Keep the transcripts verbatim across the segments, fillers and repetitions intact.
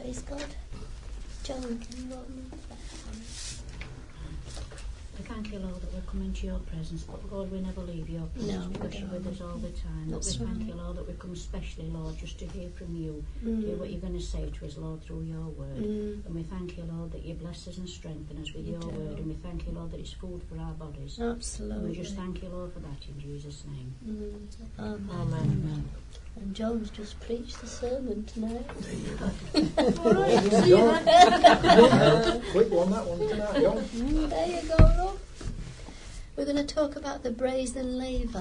Praise God. John, can you open up that for us? We thank you, Lord, that we're coming to your presence, but Lord, we never leave your presence No, because you're with us all the time. But we That's thank right. you, Lord, that we come especially, Lord, just to hear from you, Mm. hear what you're going to say to us, Lord, through your word. Mm. And we thank you, Lord, that you bless us and strengthen us with You your do. word. And we thank you, Lord, that it's food for our bodies. Absolutely. And we just thank you, Lord, for that in Jesus' name. Mm. Amen. Amen. Amen. And John's just preached the sermon tonight. All right, see you then. Quick one, that one tonight, John. Mm, there you go, Rob. We're going to talk about the brazen laver,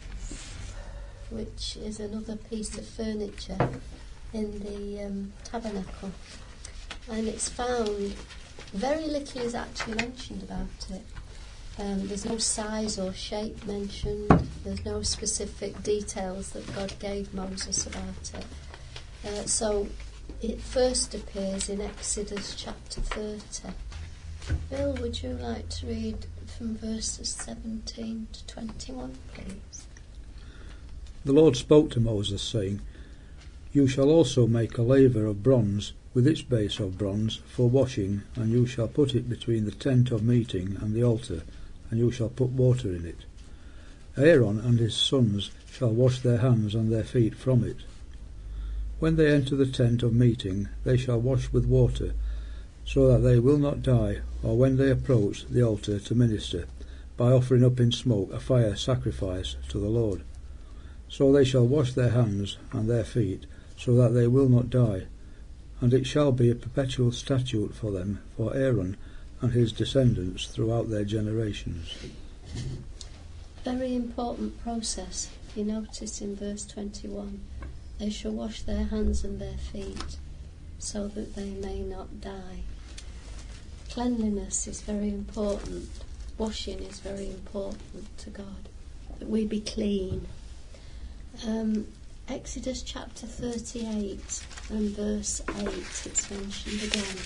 which is another piece of furniture in the um, tabernacle. And it's found, very little is actually mentioned about it. Um, there's no size or shape mentioned. There's no specific details that God gave Moses about it. Uh, so it first appears in Exodus chapter thirty. Bill, would you like to read from verses seventeen to twenty-one, please? The Lord spoke to Moses, saying, You shall also make a laver of bronze, with its base of bronze, for washing, and you shall put it between the tent of meeting and the altar, and you shall put water in it. Aaron and his sons shall wash their hands and their feet from it. When they enter the tent of meeting, they shall wash with water, so that they will not die, or when they approach the altar to minister, by offering up in smoke a fire sacrifice to the Lord. So they shall wash their hands and their feet, so that they will not die. And it shall be a perpetual statute for them, for Aaron and his descendants throughout their generations. Very important process. If you notice in verse twenty-one, they shall wash their hands and their feet, so that they may not die. Cleanliness is very important. Washing is very important to God, that we be clean. Um, Exodus chapter thirty-eight and verse eight, it's mentioned again.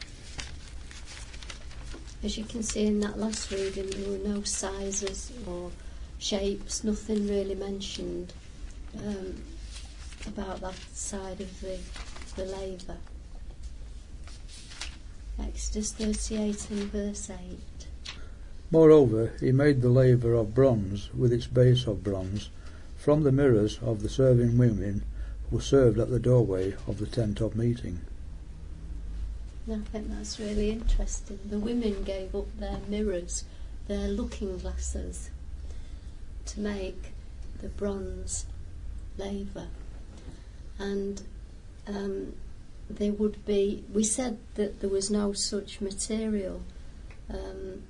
As you can see in that last reading, there were no sizes or shapes, nothing really mentioned um, about that side of the, the laver. Exodus thirty-eight and verse eight. Moreover, he made the laver of bronze, with its base of bronze, from the mirrors of the serving women who served at the doorway of the tent of meeting. I think that's really interesting. The women gave up their mirrors, their looking glasses, to make the bronze laver. And um, there would be, we said that there was no such material. Um,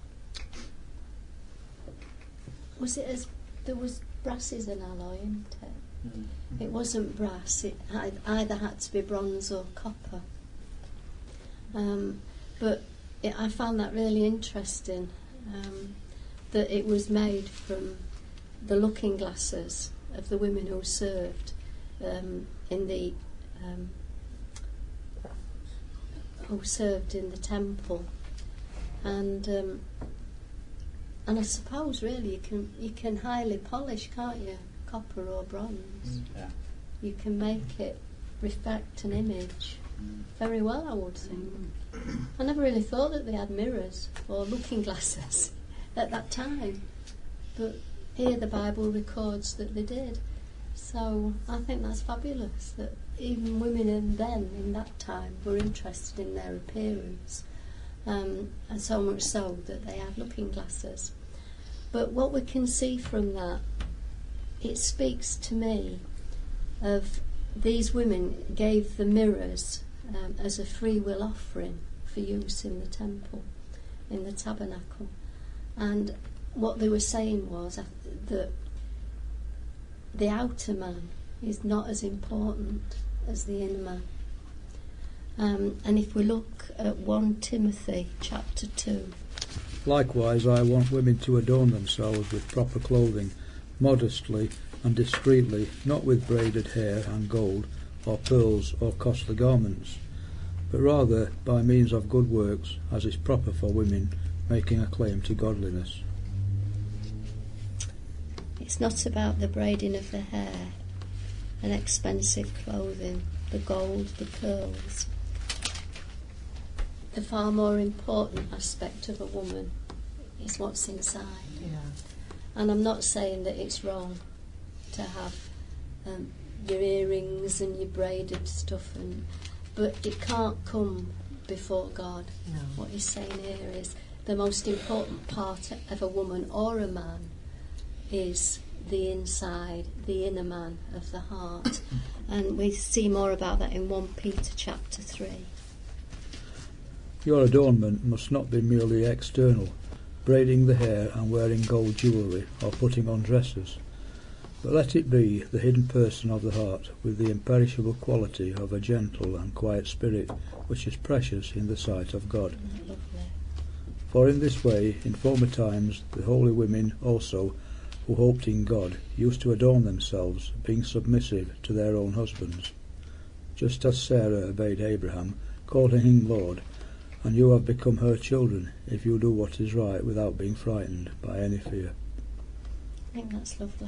was it as, there was brass is an alloy, isn't it? Mm-hmm. It wasn't brass, it had, either had to be bronze or copper. Um, but it, I found that really interesting, um, that it was made from the looking glasses of the women who served um, in the um, who served in the temple, and um, and I suppose really you can you can highly polish, can't you, copper or bronze? Yeah. You can make it reflect an image very well, I would think. I never really thought that they had mirrors or looking glasses at that time, but here the Bible records that they did. So I think that's fabulous, that even women in then, in that time, were interested in their appearance, um, and so much so that they had looking glasses. But what we can see from that, it speaks to me of these women gave the mirrors um, as a free will offering for use in the temple, in the tabernacle. And what they were saying was that the outer man is not as important as the inner man. Um, and if we look at First Timothy chapter two. Likewise, I want women to adorn themselves with proper clothing, modestly and discreetly, not with braided hair and gold, or pearls, or costly garments, but rather by means of good works, as is proper for women making a claim to godliness. It's not about the braiding of the hair and expensive clothing, the gold, the pearls. the far more important aspect of a woman is what's inside. Yeah. And I'm not saying that it's wrong to have um, your earrings and your braided stuff, and but it can't come before God. No. What he's saying here is the most important part of a woman or a man is the inside, the inner man of the heart. And we see more about that in First Peter chapter three. Your adornment must not be merely external, braiding the hair and wearing gold jewellery or putting on dresses, but let it be the hidden person of the heart with the imperishable quality of a gentle and quiet spirit, which is precious in the sight of God. Lovely. For in this way, in former times, the holy women also, who hoped in God, used to adorn themselves, being submissive to their own husbands, just as Sarah obeyed Abraham, calling him Lord, and you have become her children, if you do what is right without being frightened by any fear. I think that's lovely.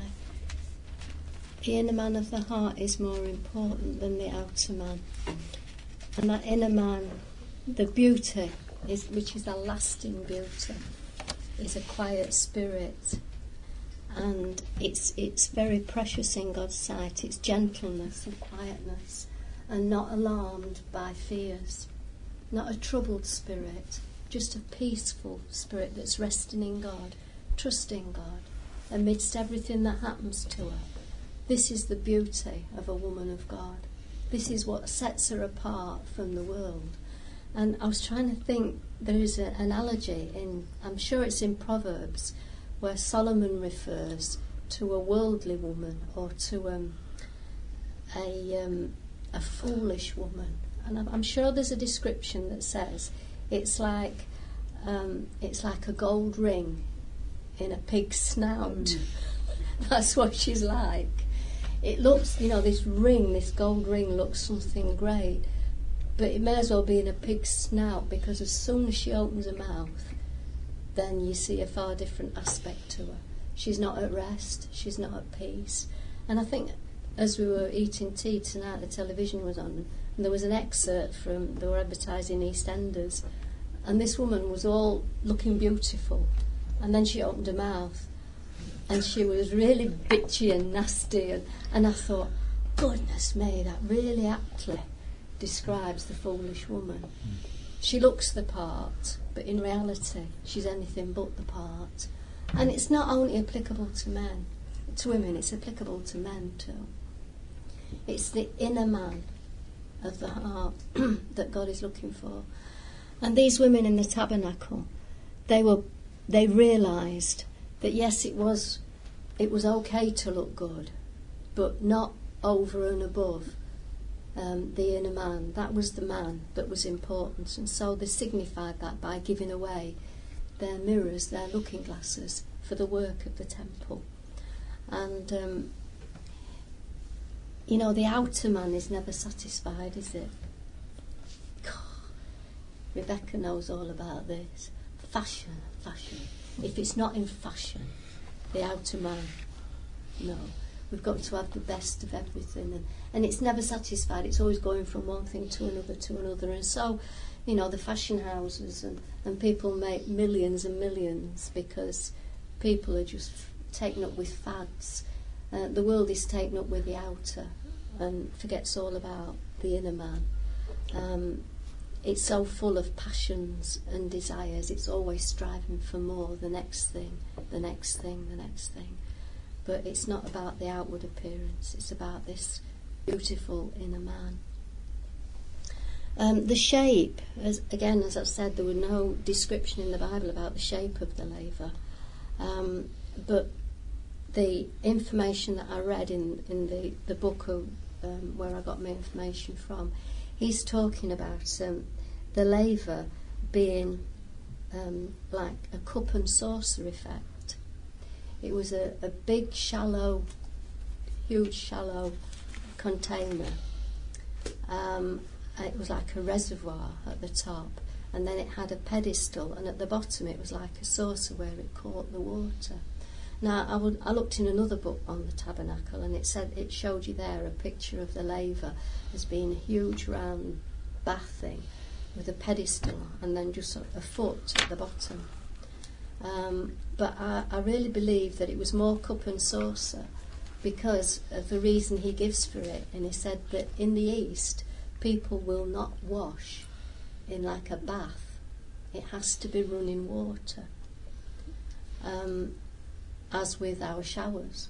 The inner man of the heart is more important than the outer man. And that inner man, the beauty, is, which is a lasting beauty, is a quiet spirit. And it's it's very precious in God's sight. It's gentleness and quietness, and not alarmed by fears. Not a troubled spirit, just a peaceful spirit that's resting in God, trusting God, amidst everything that happens to her. This is the beauty of a woman of God. This is what sets her apart from the world. And I was trying to think, there is an analogy in, I'm sure it's in Proverbs, where Solomon refers to a worldly woman or to um, a um, a foolish woman. And I'm, I'm sure there's a description that says it's like um, it's like a gold ring in a pig's snout. Mm. That's what she's like. It looks, you know, this ring, this gold ring looks something great, but it may as well be in a pig's snout, because as soon as she opens her mouth, then you see a far different aspect to her. She's not at rest, she's not at peace. And I think as we were eating tea tonight, the television was on, and there was an excerpt from, they were advertising EastEnders, and this woman was all looking beautiful, and then she opened her mouth, and she was really bitchy and nasty, and, and I thought, goodness me, that really aptly describes the foolish woman. Mm. She looks the part, but in reality she's anything but the part. And it's not only applicable to men, to women, it's applicable to men too. It's the inner man of the heart that God is looking for. And these women in the tabernacle, they were they realised that yes, it was it was okay to look good, but not over and above um, the inner man. That was the man that was important, and so they signified that by giving away their mirrors, their looking glasses, for the work of the temple. And um, you know, the outer man is never satisfied, is it? God, Rebecca knows all about this. Fashion, fashion. If it's not in fashion, the outer man, no. We've got to have the best of everything, and, and it's never satisfied. It's always going from one thing to another to another. And so, you know, the fashion houses and, and people make millions and millions because people are just f- taken up with fads. Uh, the world is taken up with the outer and forgets all about the inner man. Um, it's so full of passions and desires. It's always striving for more, the next thing, the next thing, the next thing. But it's not about the outward appearance. It's about this beautiful inner man. Um, the shape, as, again, as I've said, there was no description in the Bible about the shape of the laver. Um, but the information that I read in, in the, the book of, um, where I got my information from, he's talking about um, the laver being um, like a cup and saucer effect. It was a, a big, shallow, huge, shallow container. Um, it was like a reservoir at the top, and then it had a pedestal, and at the bottom it was like a saucer where it caught the water. Now, I, would, I looked in another book on the tabernacle, and it said it showed you there a picture of the laver as being a huge round bath thing, with a pedestal and then just a, a foot at the bottom. Um, but I, I really believe that it was more cup and saucer because of the reason he gives for it. And he said that in the East, people will not wash in like a bath. It has to be running water, um, as with our showers.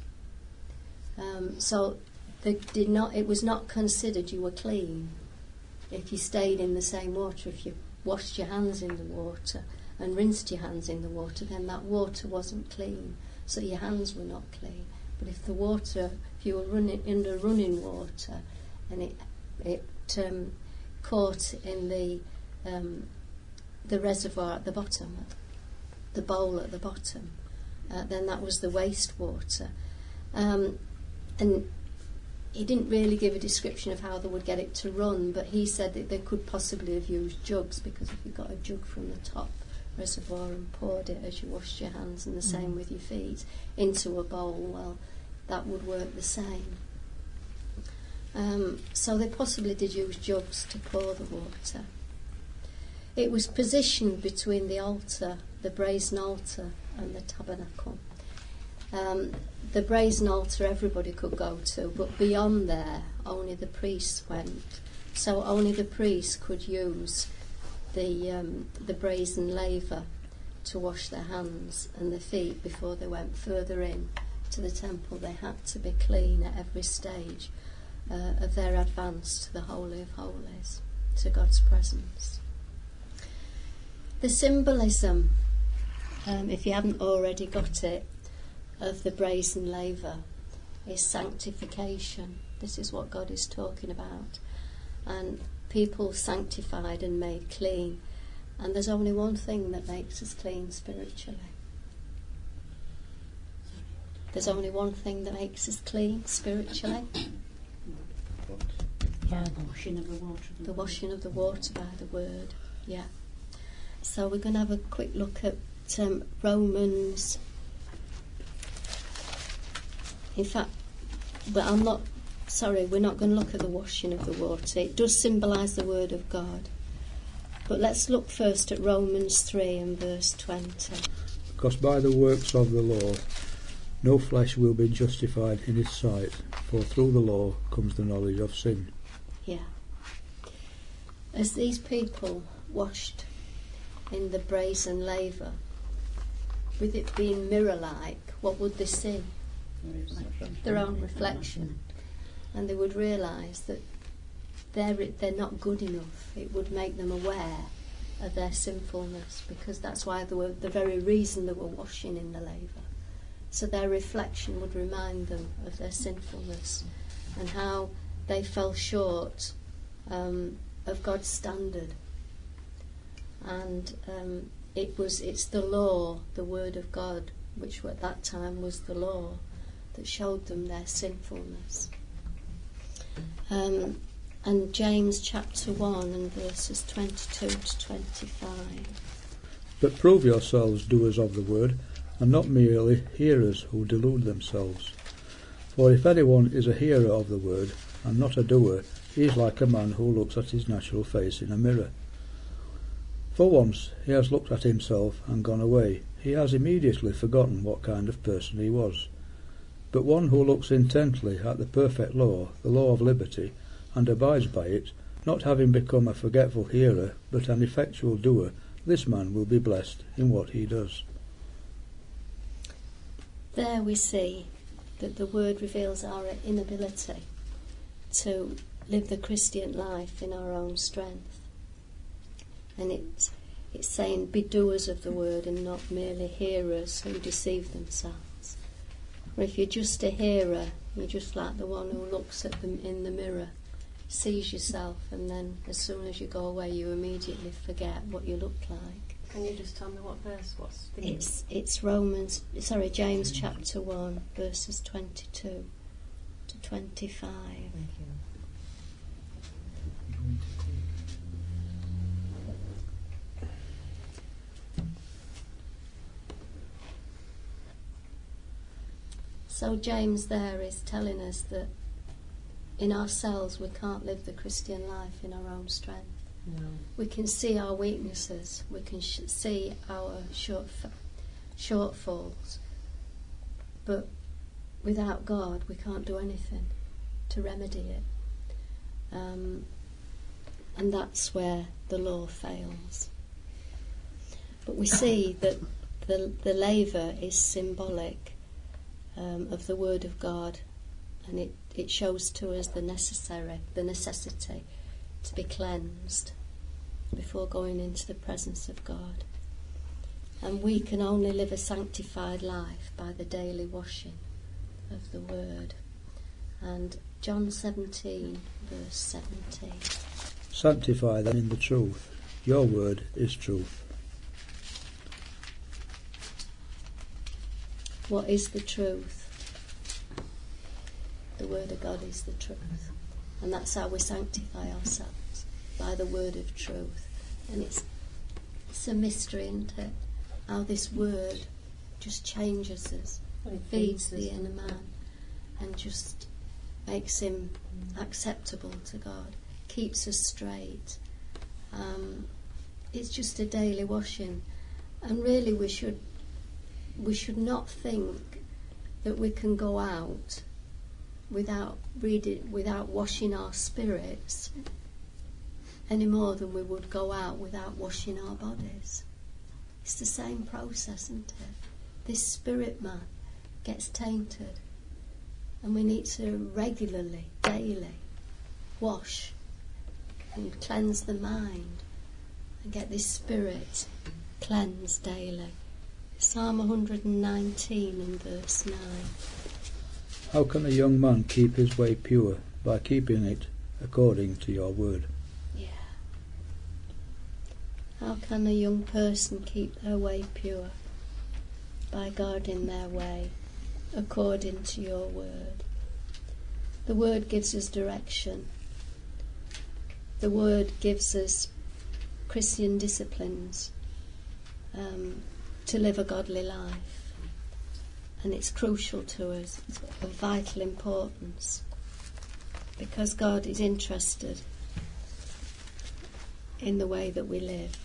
Um, so they did not. It was not considered you were clean if you stayed in the same water. If you washed your hands in the water and rinsed your hands in the water, then that water wasn't clean, so your hands were not clean. But if the water, if you were running under running water, and it it um, caught in the um, the reservoir at the bottom, the bowl at the bottom, uh, then that was the wastewater. Um, and he didn't really give a description of how they would get it to run, but he said that they could possibly have used jugs, because if you got a jug from the top reservoir and poured it as you washed your hands, and the same Mm. with your feet, into a bowl, well, that would work the same. Um, so they possibly did use jugs to pour the water. It was positioned between the altar, the brazen altar, and the tabernacle. Um, the brazen altar everybody could go to, but beyond there only the priests went. So only the priests could use the um, the brazen laver to wash their hands and their feet before they went further in to the temple. They had to be clean at every stage uh, of their advance to the Holy of Holies, to God's presence. The symbolism, um, if you haven't already got it, of the brazen laver is sanctification. This is what God is talking about. And people sanctified and made clean. And there's only one thing that makes us clean spiritually. There's only one thing that makes us clean spiritually. Yeah, the washing of the water. The washing of the water by the word. Yeah. So we're going to have a quick look at um, Romans. In fact, but I'm not, sorry, we're not going to look at the washing of the water. It does symbolise the word of God. But let's look first at Romans three and verse twenty. Because by the works of the law no flesh will be justified in his sight, for through the law comes the knowledge of sin. Yeah. As these people washed in the brazen laver, with it being mirror-like, what would they see? Their own reflection. And they would realise that they're, they're not good enough. It would make them aware of their sinfulness, because that's why they were the very reason they were washing in the laver. So their reflection would remind them of their sinfulness and how they fell short um, of God's standard. And um, it was it's the law, the word of God, which at that time was the law, that showed them their sinfulness. Um, and James chapter one and verses twenty-two to twenty-five. But prove yourselves doers of the word, and not merely hearers who delude themselves. For if anyone is a hearer of the word, and not a doer, he is like a man who looks at his natural face in a mirror. For once he has looked at himself and gone away. He has immediately forgotten what kind of person he was. But one who looks intently at the perfect law, the law of liberty, and abides by it, not having become a forgetful hearer, but an effectual doer, this man will be blessed in what he does. There we see that the word reveals our inability to live the Christian life in our own strength. And it's, it's saying, be doers of the word and not merely hearers who deceive themselves. Or if you're just a hearer, you're just like the one who looks at them in the mirror, sees yourself, and then as soon as you go away, you immediately forget what you look like. Can you just tell me what verse? What's the It's it's Romans, sorry, James chapter one, verses twenty-two to twenty-five. Thank you. So James there is telling us that in ourselves we can't live the Christian life in our own strength. No. We can see our weaknesses. We can sh- see our short shortfalls. But without God, we can't do anything to remedy it. Um, and that's where the law fails. But we see that the, the laver is symbolic um, of the Word of God, and it, it shows to us the necessary, the necessity to be cleansed before going into the presence of God. And we can only live a sanctified life by the daily washing of the Word. And John seventeen, verse seventeen. Sanctify them in the truth. Your word is truth. What is the truth? The Word of God is the truth. And that's how we sanctify ourselves, by the word of truth. And it's, it's a mystery, isn't it? How this word just changes us, Well, it feeds feeds the us. inner man, and just makes him acceptable to God, keeps us straight. Um, it's just a daily washing. And really we should we should not think that we can go out without reading, without washing our spirits any more than we would go out without washing our bodies. It's the same process, isn't it? This spirit man gets tainted, and we need to regularly, daily, wash and cleanse the mind and get this spirit cleansed daily. Psalm one hundred nineteen and verse nine. How can a young man keep his way pure? By keeping it according to your word. Yeah. How can a young person keep their way pure? By guarding their way according to your word. The word gives us direction. The word gives us Christian disciplines um, to live a godly life. And it's crucial to us. It's of vital importance, because God is interested in the way that we live.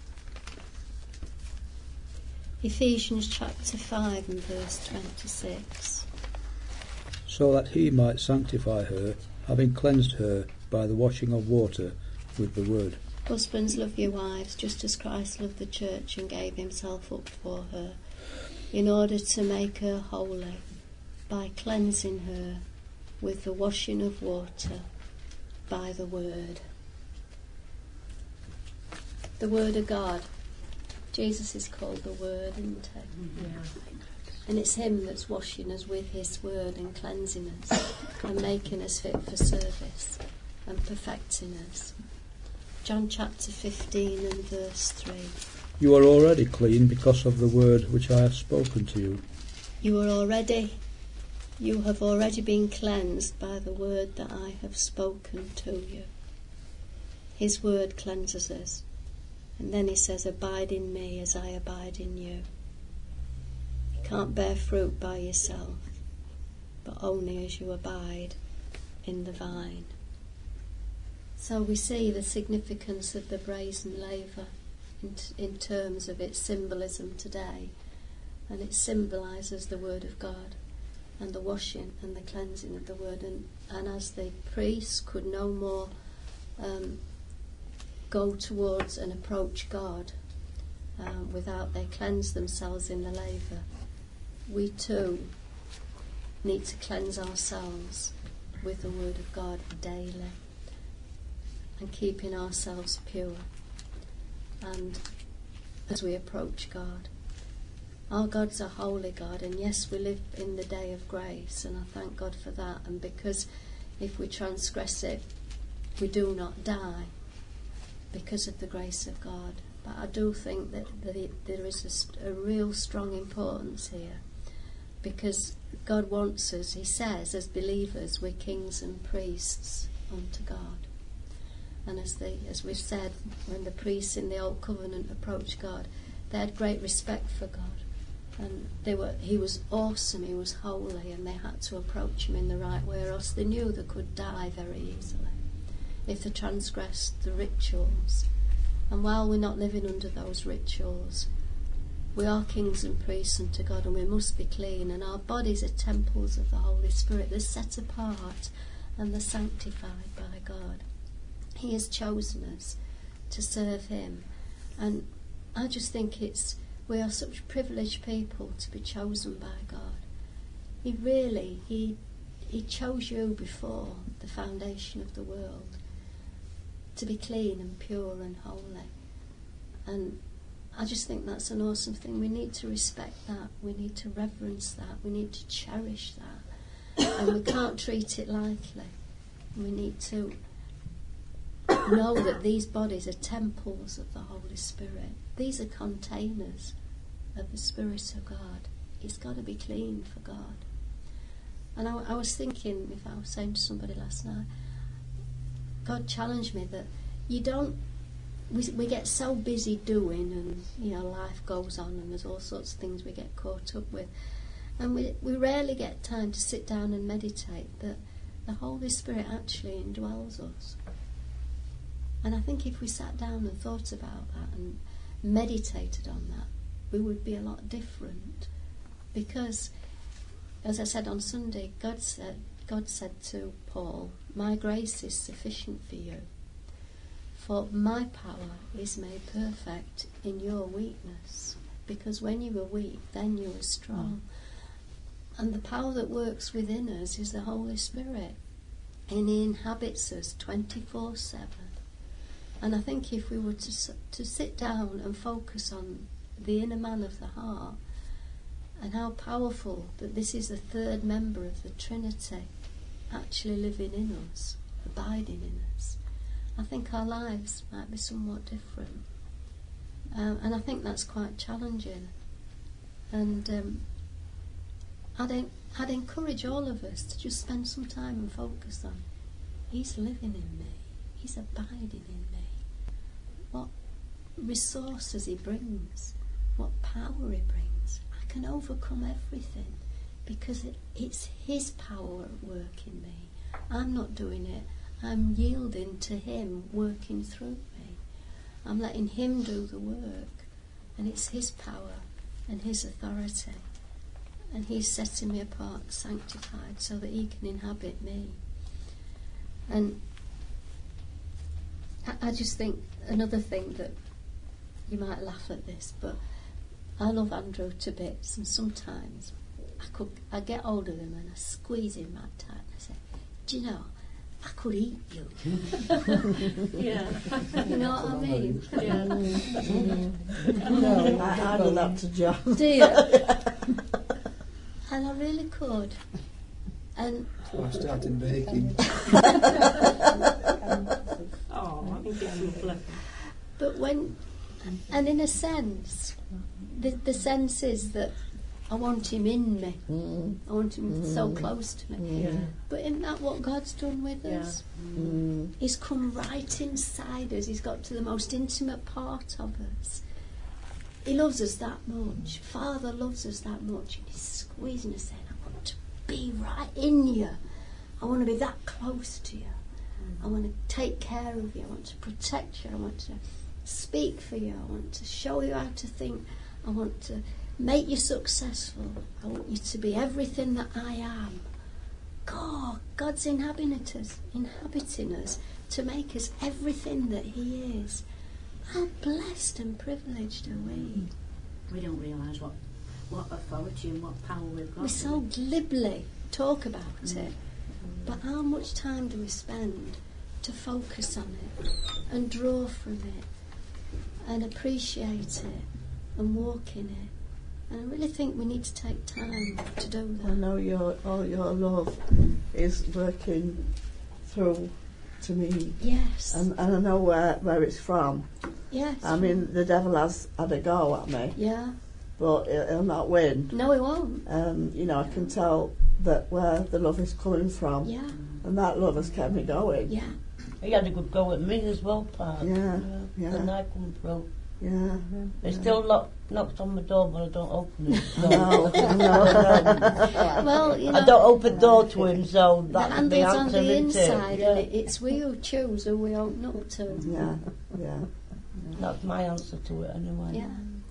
Ephesians chapter five and verse twenty-six. So that he might sanctify her, having cleansed her by the washing of water with the word. Husbands, love your wives, just as Christ loved the church and gave himself up for her, in order to make her holy, by cleansing her with the washing of water by the word. The word of God. Jesus is called the Word, isn't he? Yeah. And it's him that's washing us with his word and cleansing us and making us fit for service and perfecting us. John chapter fifteen and verse three. You are already clean because of the word which I have spoken to you. You are already, you have already been cleansed by the word that I have spoken to you. His word cleanses us. And then he says, abide in me as I abide in you. You can't bear fruit by yourself, but only as you abide in the vine. So we see the significance of the brazen laver in, t- in terms of its symbolism today. And it symbolises the word of God and the washing and the cleansing of the word. And, and as the priests could no more um, go towards and approach God um, without they cleanse themselves in the laver, we too need to cleanse ourselves with the word of God daily and keeping ourselves pure. And as we approach God, our God's a holy God, and yes, we live in the day of grace, and I thank God for that. And because if we transgress it, we do not die because of the grace of God. But I do think that, that it, there is a, st- a real strong importance here, because God wants us, he says, as believers, we're kings and priests unto God. And as they, as we've said, when the priests in the Old Covenant approached God, they had great respect for God. And they were, he was awesome, he was holy, and they had to approach him in the right way, or else they knew they could die very easily if they transgress the rituals. And while we're not living under those rituals, we are kings and priests unto God, and we must be clean, and our bodies are temples of the Holy Spirit. They're set apart and they're sanctified by God. He has chosen us to serve him, and I just think it's we are such privileged people to be chosen by God. He really he he chose you before the foundation of the world to be clean and pure and holy, and I just think that's an awesome thing. We need to respect that, we need to reverence that, we need to cherish that, and we can't treat it lightly. We need to know that these bodies are temples of the Holy Spirit. These are containers of the Spirit of God. It's got to be clean for God. And I, I was thinking, if I was saying to somebody last night, God challenged me that you don't, we, we get so busy doing, and you know, life goes on and there's all sorts of things we get caught up with, and we, we rarely get time to sit down and meditate that the Holy Spirit actually indwells us. And I think if we sat down and thought about that and meditated on that, we would be a lot different. Because, as I said on Sunday, God said, God said to Paul, "My grace is sufficient for you, for my power is made perfect in your weakness." Because when you were weak, then you were strong. And the power that works within us is the Holy Spirit, and he inhabits us twenty-four seven. And I think if we were to to sit down and focus on the inner man of the heart, and how powerful that this is the third member of the Trinity actually living in us, abiding in us, I think our lives might be somewhat different. Um, and I think that's quite challenging. And um, I'd, en- I'd encourage all of us to just spend some time and focus on, he's living in me, he's abiding in me. What resources he brings, what power he brings. I can overcome everything because it, it's his power at work in me. I'm not doing it. I'm yielding to him working through me. I'm letting him do the work, and it's his power and his authority, and he's setting me apart, sanctified, so that he can inhabit me. And I, I just think another thing that you might laugh at this, but I love Andrew to bits, and sometimes I could I get hold of him and I squeeze him right tight and I say, "Do you know, I could eat you." Yeah. You know what I mean? Yeah. No, I, I do that to John. Do you? And I really could. And So I started baking. Oh, I think it's lovely. but when, and in a sense, the the sense is that I want him in me. Mm. I want him Mm. so close to me. Yeah. But isn't that what God's done with Yeah. us? Mm. He's come right inside us. He's got to the most intimate part of us. He loves us that much. Father loves us that much. And he's squeezing us, saying, "I want to be right in you. I want to be that close to you. I want to take care of you. I want to protect you. I want to speak for you. I want to show you how to think. I want to make you successful. I want you to be everything that I am." God, God's inhabiting us, inhabiting us to make us everything that he is. How blessed and privileged are we? We don't realise what, what authority and what power we've got. We so glibly talk about it, but how much time do we spend to focus on it and draw from it and appreciate it and walk in it? And I really think we need to take time to do I that. know your all your love is working through to me, Yes. and, and I know where, where it's from. Yes. I mean, the devil has had a go at me, Yeah. but he'll, he'll not win. No, he won't. Um, you know, I can tell that where the love is coming from, Yeah. and that love has kept me going. Yeah. He had a good go at me as well, Pat. Yeah, And yeah, I come through. Yeah. It still lock, knocks on my door, but I don't open it. So No, no. Well, you know, I don't open the door to him, so the that's the handle's on answer, the isn't inside, it? and Yeah. it, it's we who choose who we open up to. Yeah, yeah. That's my answer to it anyway. Yeah.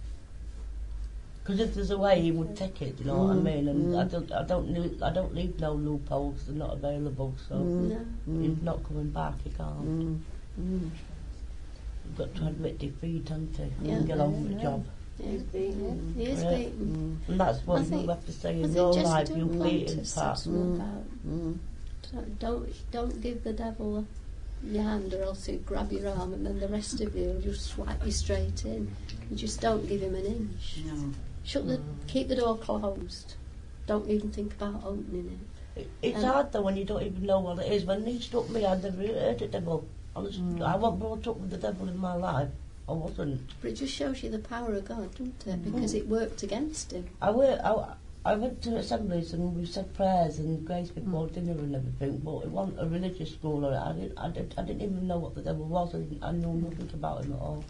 Because if there's a way, he would take it. You know what I Mm, mean? And mm. I don't, I don't, leave, I don't leave no loopholes. They're not available. So Mm. No. he's not coming back. He can't. Mm, mm. You've got to admit defeat, haven't you? Yeah. And get on with the job. Yeah. He's beaten. He is Yeah. beaten. And that's what I you think- have to say I in think your just life. don't You want beat to him, say Pat. something about. Mm. Don't- Don't don't give the devil your hand, or else he'll grab your arm, and then the rest of you will just swipe you straight in. You just don't give him an inch. No. Shut the, keep the door closed. Don't even think about opening it. It- It's Um, hard though when you don't even know what it is. When he struck me, I'd never heard the devil. Honestly, Mm. I wasn't brought up with the devil in my life. I wasn't. But it just shows you the power of God, doesn't it? Because it worked against him. I went, I, I went to assemblies and we said prayers and grace before dinner and everything, but it wasn't a religious school. Or I didn't, I, did, I didn't even know what the devil was. I, didn't, I knew nothing about him at all.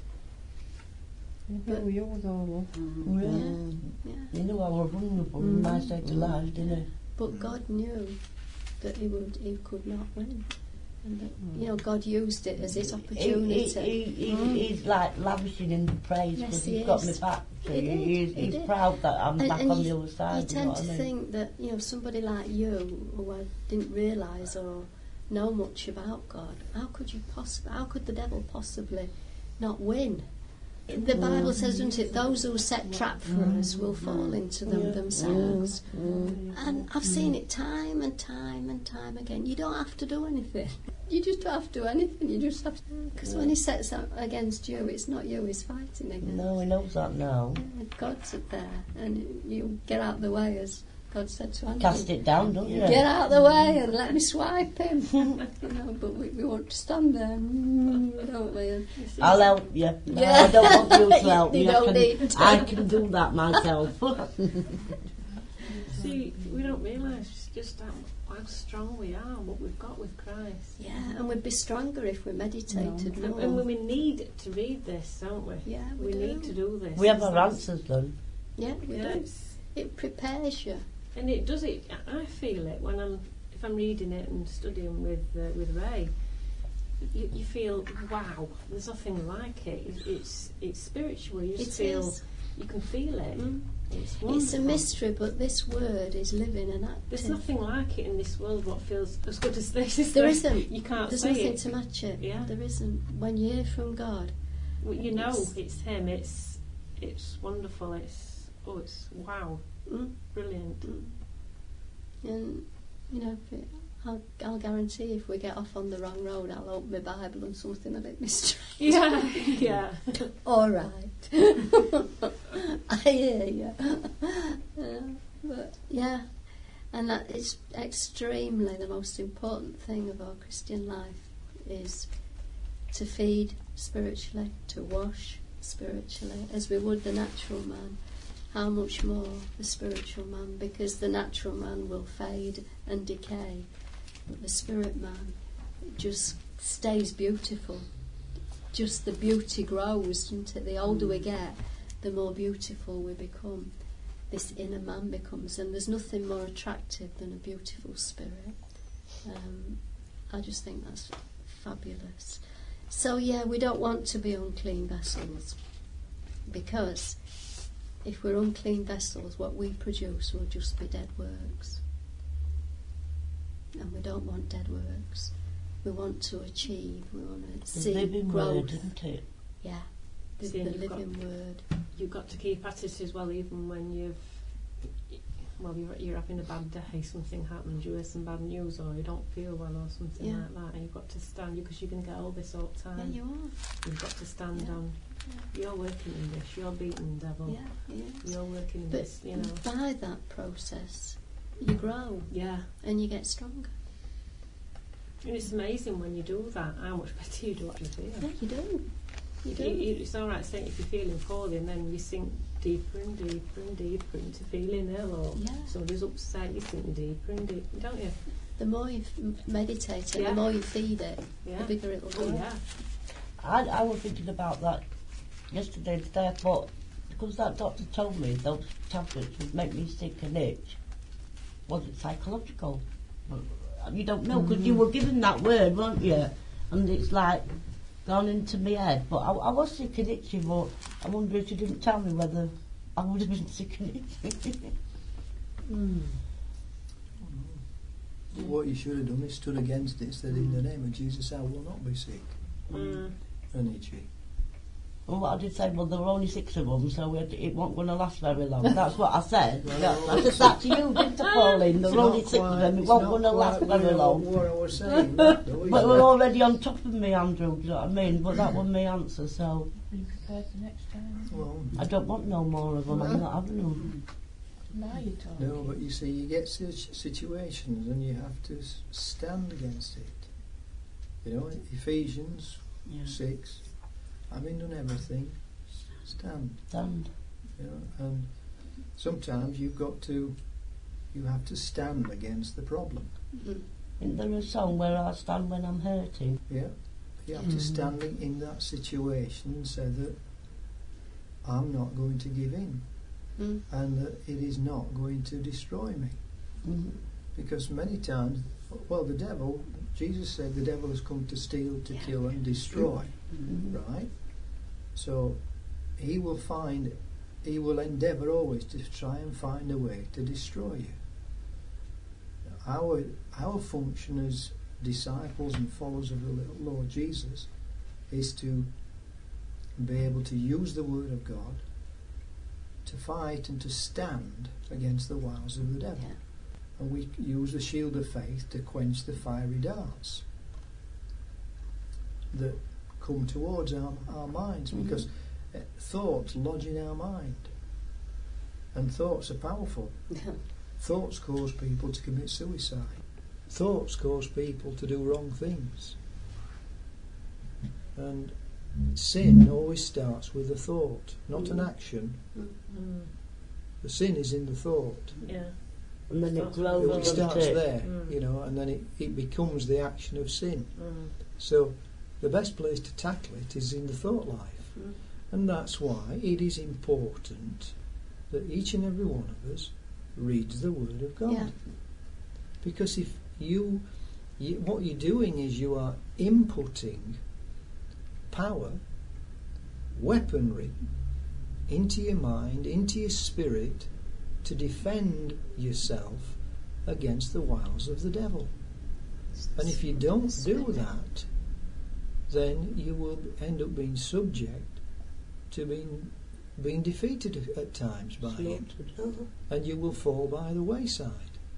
But you was all Mm. Yeah. Mm. Yeah. You knew I was vulnerable in my state of life, didn't he? But God knew that he would, he could not win, and that, you know, God used it as his He, opportunity. he, he, he, he's like lavishing in the praise Yes, because he he's got is. me back. So He he, did, he's he he's did. proud that I'm And- back and on you- the other side. You You know tend what to I mean? think that, you know, somebody like you, who I didn't realise or know much about God, how could you possibly, how could the devil possibly not win? The Bible says, doesn't it, those who set trap for us will fall into them Yeah. themselves. Mm. And I've seen it time and time and time again. You don't have to do anything. You just don't have to do anything. You just have to. Because when he sets out against you, it's not you he's fighting against. No, he knows that now. Yeah, God's there, and you get out of the way, as God said to Anthony. Cast it down, don't you? Get out of the way and let me swipe him. You know, but we, we want to stand there, mm, don't we? And I'll help you. No, Yeah. I don't want you to help You me. I don't can, need to. I can do that myself. See, we don't realise just how, how strong we are, what we've got with Christ. yeah, and we'd be stronger if we meditated And, more. and we need to read this, don't we? Yeah, we we do. need to do this. We have It's our like- answers then. Yeah, we Yeah, do. it's, It prepares you. and it does it. I feel it when I'm if I'm reading it and studying with uh, with Ray. You, you feel, wow, there's nothing like it. It's it's, it's spiritual. You just It feel is. you can feel it. Mm. It's wonderful. It's a mystery, but this word is living and active. There's nothing like it in this world. What feels as good as this? Is There there? isn't. You can't There's say nothing it. to match it. Yeah. There isn't. When you hear from God, Well, you know, It's- it's him. It's it's wonderful. It's oh, it's wow, mm, brilliant. mm. and you know, if it, I'll, I'll guarantee if we get off on the wrong road, I'll open my Bible and something a bit mystery. Yeah, yeah. All right. I hear you. Yeah, but yeah, and that is extremely the most important thing of our Christian life is to feed spiritually, to wash spiritually, as we would the natural man. How much more the spiritual man, because the natural man will fade and decay, but the spirit man just stays beautiful. Just the beauty grows, doesn't it? The older we get, the more beautiful we become. This inner man becomes, and there's nothing more attractive than a beautiful spirit. Um, I just think that's fabulous. So yeah, we don't want to be unclean vessels, because if we're unclean vessels, what we produce will just be dead works. And we don't want dead works. We want to achieve, we want to The see living growth. word, isn't it? Yeah, the, See, the you've got- living word. You've got to keep at it as well, even when you've well, you're you're having a bad day. Something happens, you hear some bad news, or you don't feel well, or something Yeah. like that, and you've got to stand because you're going to get all this all the Yeah, time. you are. You've got to stand Yeah. on. You're working in this. You're beating the devil. Yeah, yeah. You're working in But this. You know. by that process, you grow Yeah. and you get stronger. And it's amazing when you do that, how much better you do actually feel. Yeah, you do. You do. You, you, it's all right saying if you're feeling poorly, and then you sink deeper and deeper and deeper into feeling ill, or Yeah. somebody's upset, you sink deeper and deeper, don't you? The more you f- meditate it, Yeah. the more you feed it, Yeah. the bigger it will Oh grow. yeah. I, I was thinking about that yesterday, the day I thought, because that doctor told me those tablets would make me sick and itch, was it psychological? Well, you don't know, because you were given that word, weren't you? And it's like gone into my head. But I, I was sick and itchy, but I wonder if you didn't tell me whether I would have been sick and itchy. mm. What you should have done is stood against it, said in the name of Jesus I will not be sick Mm. and itchy. Well, I did say, well, there were only six of them, so it, it wasn't going to last very long. That's what I said. Well, I said that to you, didn't I, Pauline? There It's were only not six quite- of them. It it's wasn't not going to last quite very what- long. What I was saying, that, though, is But it? we're already on top of me, Andrew, do you know what I mean? But that was my answer, so Are you prepared for next time? Well, I don't want no more of them. I'm not having them. Now you're talking. no, but you see, you get such situations and you have to s- stand against it. You know, Ephesians Yeah. six, having done everything, stand. Stand. You know, and sometimes you've got to, you have to stand against the problem. Mm. Isn't there a song where I stand when I'm hurting? Yeah, you have Mhm. to stand in- in that situation and say that I'm not going to give in, Mm. and that it is not going to destroy me. Mm. Because many times, well, the devil, Jesus said the devil has come to steal, to kill and destroy, Mm. right? So he will find, he will endeavour always to try and find a way to destroy you. Our, our function as disciples and followers of the Lord Jesus is to be able to use the Word of God to fight and to stand against the wiles of the devil. Yeah. And we use the shield of faith to quench the fiery darts that come towards our, our minds, Mhm. because uh, thoughts lodge in our mind, and thoughts are powerful. Thoughts cause people to commit suicide. Thoughts cause people to do wrong things. And sin always starts with a thought, not an action. Mm. The sin is in the thought. Yeah. And then it Starts grows It with doesn't starts it? there, Mm. you know, and then it, it becomes the action of sin. Mm. So the best place to tackle it is in the thought life. Mm. And that's why it is important that each and every one of us reads the Word of God. Yeah. Because if you, you, what you're doing is you are inputting power, weaponry into your mind, into your spirit, to defend yourself against the wiles of the devil. And if you don't do that, then you will end up being subject to being being defeated at, at times by him, and you will fall by the wayside.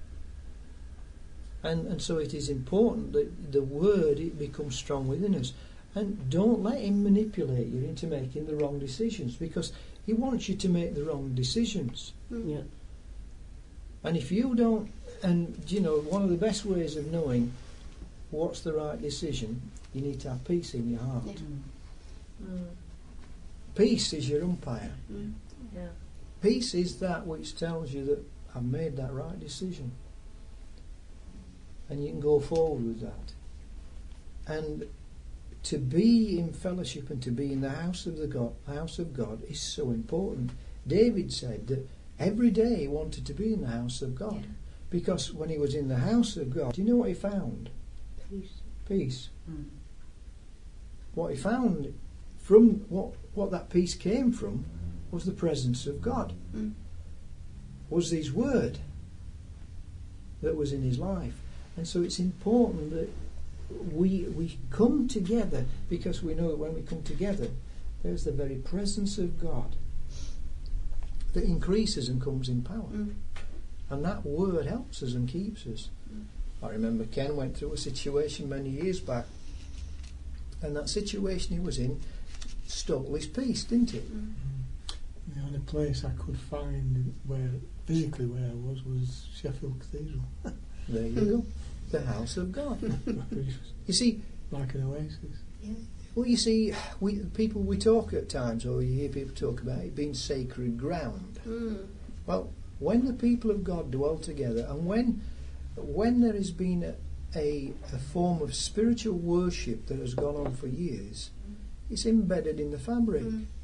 And and so it is important that the Word, it becomes strong within us. And don't let him manipulate you into making the wrong decisions, because he wants you to make the wrong decisions. Mm. Yeah. And if you don't, and you know, one of the best ways of knowing what's the right decision, you need to have peace in your heart. Yeah. Mm. Peace is your umpire. Mm. Yeah. Peace is that which tells you that I've made that right decision. And you can go forward with that. And to be in fellowship and to be in the house of the God, house of God is so important. David said that every day he wanted to be in the house of God. Yeah. Because when he was in the house of God, do you know what he found? Peace. Peace. Mm. What he found from what what that peace came from was the presence of God. Mm. Was his word that was in his life. And so it's important that we we come together, because we know that when we come together, there's the very presence of God that increases and comes in power. Mm. And that word helps us and keeps us. Mm. I remember Ken went through a situation many years back, and that situation he was in stole his peace, didn't it? Mm. The only place I could find where physically where I was was Sheffield Cathedral. There you go. The house of God. It was You see, like an oasis. well, you see, we people we talk at times, or you hear people talk about it being sacred ground. Mm. Well, when the people of God dwell together, and when when there has been a, a, a form of spiritual worship that has gone on for years, it's embedded in the fabric. Mm.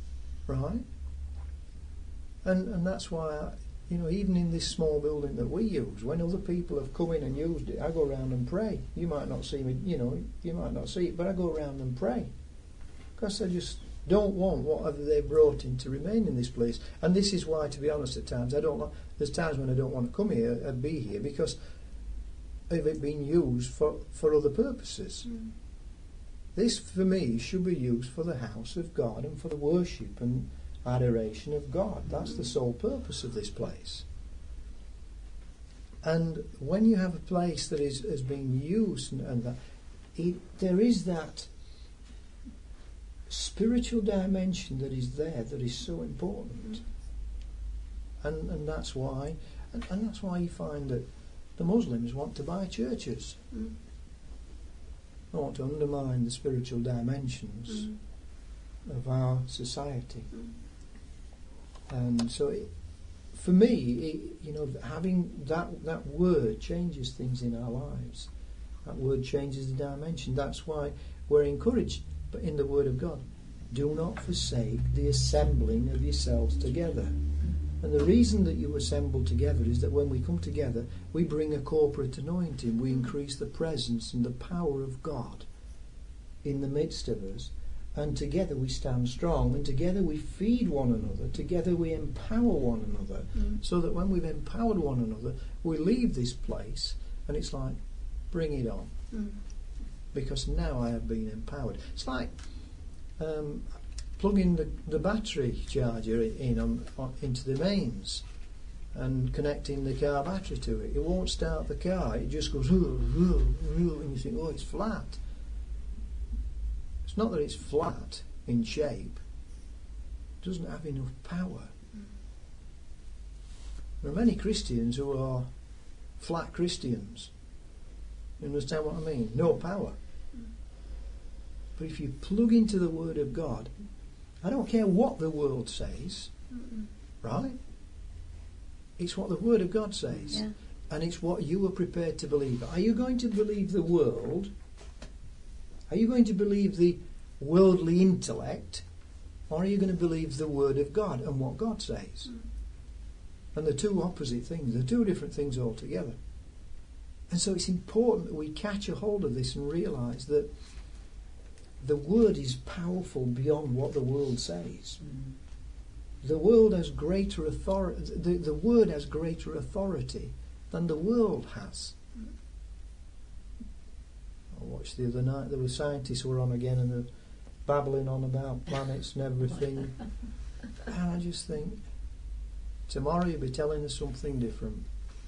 right? And and that's why, I, you know, even in this small building that we use, when other people have come in and used it, I go around and pray. You might not see me, you know, you might not see it, but I go around and pray. Because I just don't want whatever they brought in to remain in this place. And this is why, to be honest, at times I don't like, there's times when I don't want to come here and be here because of it being used for, for other purposes. Mm. This, for me, should be used for the house of God and for the worship and adoration of God. That's the sole purpose of this place. And when you have a place that is, is being used and, and that, it, there is that spiritual dimension that is there that is so important. And and that's why and, and that's why you find that the Muslims want to buy churches. Mm. They want to undermine the spiritual dimensions mm. of our society. Mm. And so it, for me, it, you know, having that that word changes things in our lives. That word changes the dimension. That's why we're encouraged but in the Word of God, do not forsake the assembling of yourselves together. And the reason that you assemble together is that when we come together, we bring a corporate anointing. We increase the presence and the power of God in the midst of us. And together we stand strong. And together we feed one another. Together we empower one another. Mm. So that when we've empowered one another, we leave this place and it's like, bring it on. Mm. Because now I have been empowered. It's like um, plugging the, the battery charger in on, on, into the mains and connecting the car battery to it. It won't start the car. It just goes, ooh, ooh, ooh, and you think, oh, it's flat. It's not that it's flat in shape. It doesn't have enough power. There are many Christians who are flat Christians. You understand what I mean? No power. But if you plug into the Word of God, I don't care what the world says, Mm-mm. right? It's what the Word of God says. Yeah. And it's what you are prepared to believe. Are you going to believe the world? Are you going to believe the worldly intellect? Or are you going to believe the Word of God and what God says? Mm. And the two opposite things, the two different things altogether. And so it's important that we catch a hold of this and realise that the Word is powerful beyond what the world says. Mm. The world has greater authority. The, the Word has greater authority than the world has. Mm. I watched the other night. There were scientists who were on again and they're babbling on about planets and everything. And I just think tomorrow you'll be telling us something different.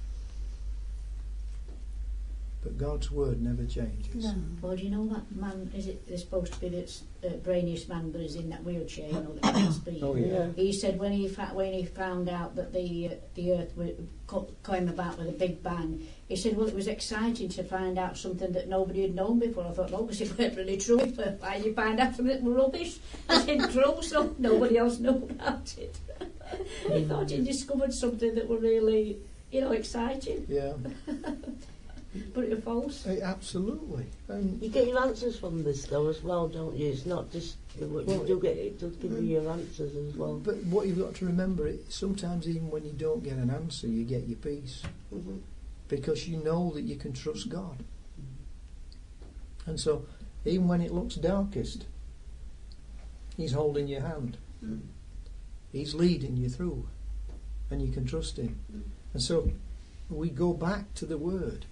But God's word never changes. No. Well, do you know that man, is it they're supposed to be this uh, brainiest man, but is in that wheelchair, you know, that can't speak. Oh, yeah. He said when he fa- when he found out that the uh, the Earth w- co- came about with a big bang, he said, well, it was exciting to find out something that nobody had known before. I thought, no, because it weren't really true. Why did you find out something that was rubbish? It didn't true, so nobody else knew about it. He thought he discovered something that was really, you know, exciting. Yeah. But it was false. Uh, absolutely. And you get your answers from this though as well, don't you? It's not just you well, do get it does give you your answers as well. But what you've got to remember is sometimes even when you don't get an answer, you get your peace mm-hmm. because you know that you can trust God. Mm-hmm. And so, even when it looks darkest, He's holding your hand. Mm-hmm. He's leading you through, and you can trust Him. Mm-hmm. And so, we go back to the Word.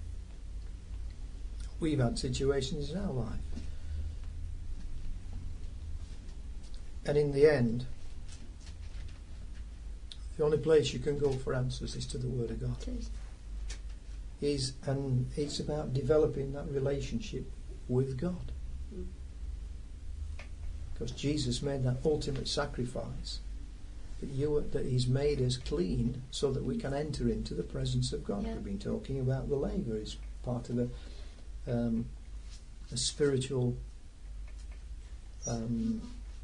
We've had situations in our life. And in the end, the only place you can go for answers is to the Word of God. Is and it's about developing that relationship with God. Mm. Because Jesus made that ultimate sacrifice that you that He's made us clean so that we can enter into the presence of God. Yeah. We've been talking about the laver is part of the Um, a spiritual um,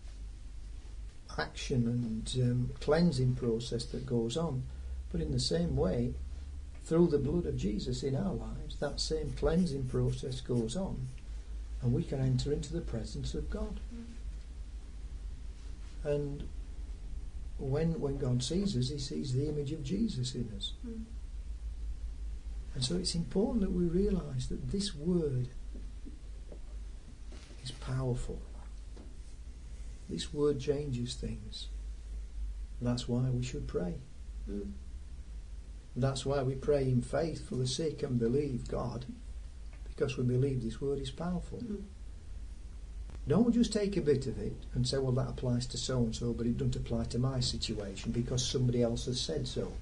action and um, cleansing process that goes on, but in the same way, through the blood of Jesus in our lives, that same cleansing process goes on, and we can enter into the presence of God. And when when God sees us, he sees the image of Jesus in us. Mm. And so it's important that we realise that this word is powerful. This word changes things. That's why we should pray. Mm. That's why we pray in faith for the sick and believe God, because we believe this word is powerful. Mm. Don't just take a bit of it and say, well, that applies to so-and-so, but it doesn't apply to my situation because somebody else has said so.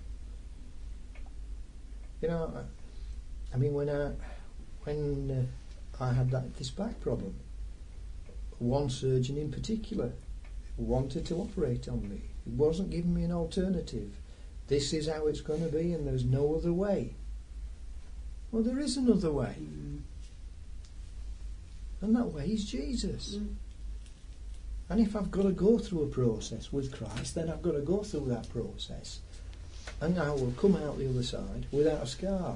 You know, I, I mean, when I, when uh, I had that this back problem, one surgeon in particular wanted to operate on me. He wasn't giving me an alternative. This is how it's going to be and there's no other way. Well, there is another way. Mm. And that way is Jesus. Mm. And if I've got to go through a process with Christ, then I've got to go through that process. And I will come out the other side without a scar.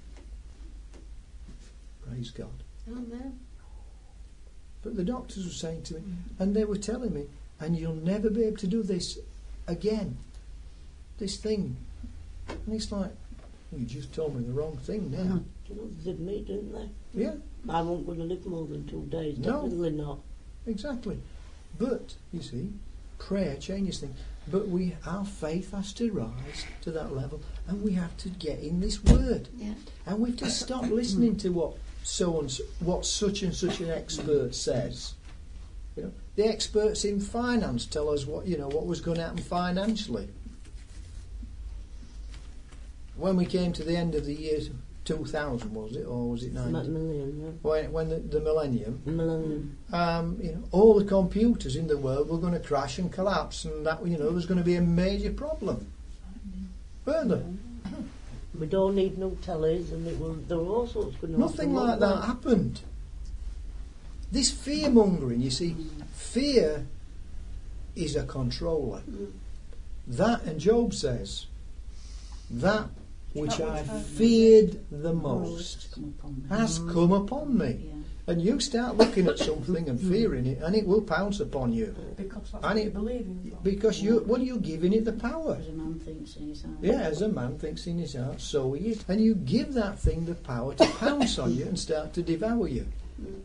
Praise God. Amen. But the doctors were saying to me, and they were telling me, and you'll never be able to do this again. This thing. And it's like, well, you just told me the wrong thing now. Well, they did me, didn't they? Yeah, I won't going to live more than two days. No. Definitely not. exactly. But, you see, prayer changes things. But we, our faith has to rise to that level, and we have to get in this word. Yeah. And we've to stop listening to what so and so, what such and such an expert says. You know, the experts in finance tell us what you know what was going to happen financially. When we came to the end of the year two thousand, was it, or was it Not ninety? million, When, when the, the millennium, yeah. Millennium. um, you know, all the computers in the world were going to crash and collapse, and that you know there was going to be a major problem. Weren't there? We don't need no tellies, and it was, there were all sorts going on. Nothing like that happened. This fear mongering, you see, fear is a controller. Mm. That, and Job says, that which That I which I feared the most Come upon me. has come upon me. Yeah. And you start looking at something and fearing it, and it will pounce upon you. Because that's And what it- you believe in. Because you, what are you giving it the power? As a man thinks in his heart. Yeah, as a man thinks in his heart, so he is. And you give that thing the power to pounce on you and start to devour you. Mm.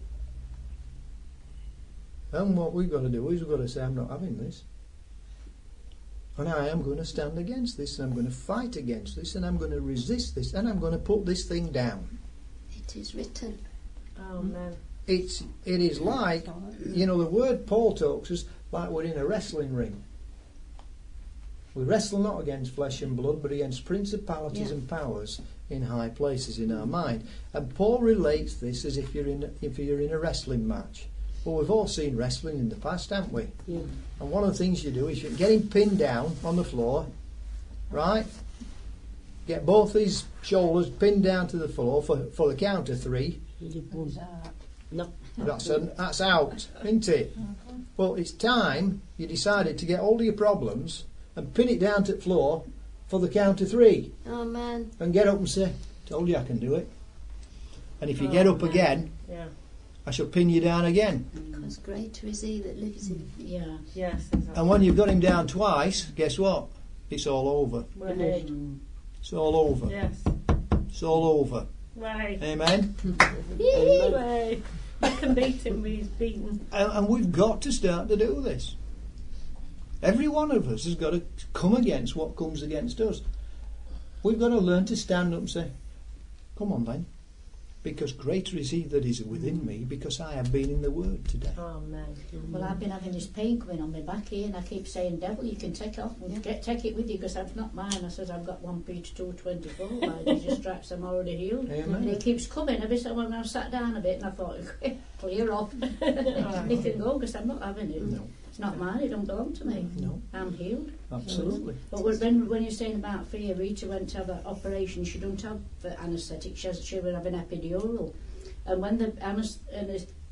And what we've got to do is we've got to say, I'm not having this. And I am going to stand against this, and I'm going to fight against this, and I'm going to resist this, and I'm going to put this thing down. It is written. Oh, man. It's, it is like, you know, the word Paul talks us like we're in a wrestling ring. We wrestle not against flesh and blood, but against principalities Yeah. and powers in high places in our mind. And Paul relates this as if you're in a, if you're in a wrestling match. Well, we've all seen wrestling in the past, haven't we? Yeah. And one of the things you do is you get him pinned down on the floor, right? Get both his shoulders pinned down to the floor for, for the count of three. You did one. No. That's a, that's out, isn't it? Well, it's time you decided to get all of your problems and pin it down to the floor for the count of three. Oh, man. And get up and say, told you I can do it. And if you Oh, get up man. again, Yeah. I shall pin you down again. Because greater is he that lives in me. Yeah. Yes, exactly. And when you've got him down twice, guess what? It's all over. Right. It's all over. Yes. It's all over. Right. Amen? Right. You can beat him, but he's beaten. And, and we've got to start to do this. Every one of us has got to come against what comes against us. We've got to learn to stand up and say, come on then. Because greater is he that is within me, because I have been in the Word today. Oh, man. Well, I've been having this pain coming on my back here, and I keep saying, "Devil, you can take it off and get take it with you, because that's not mine." I says, "I've got one Peter two twenty four. By Jesus' stripes, I'm already healed." Amen. And it keeps coming every time when I've sat down a bit, and I thought, "Clear off, you can go, because I'm not having it. No. It's not mine. It don't belong to me. No, I'm healed." absolutely. But when when you're saying about fear, Rita went to have an operation. She don't have the anaesthetic. She has, she would have an epidural. And when the anes- anes-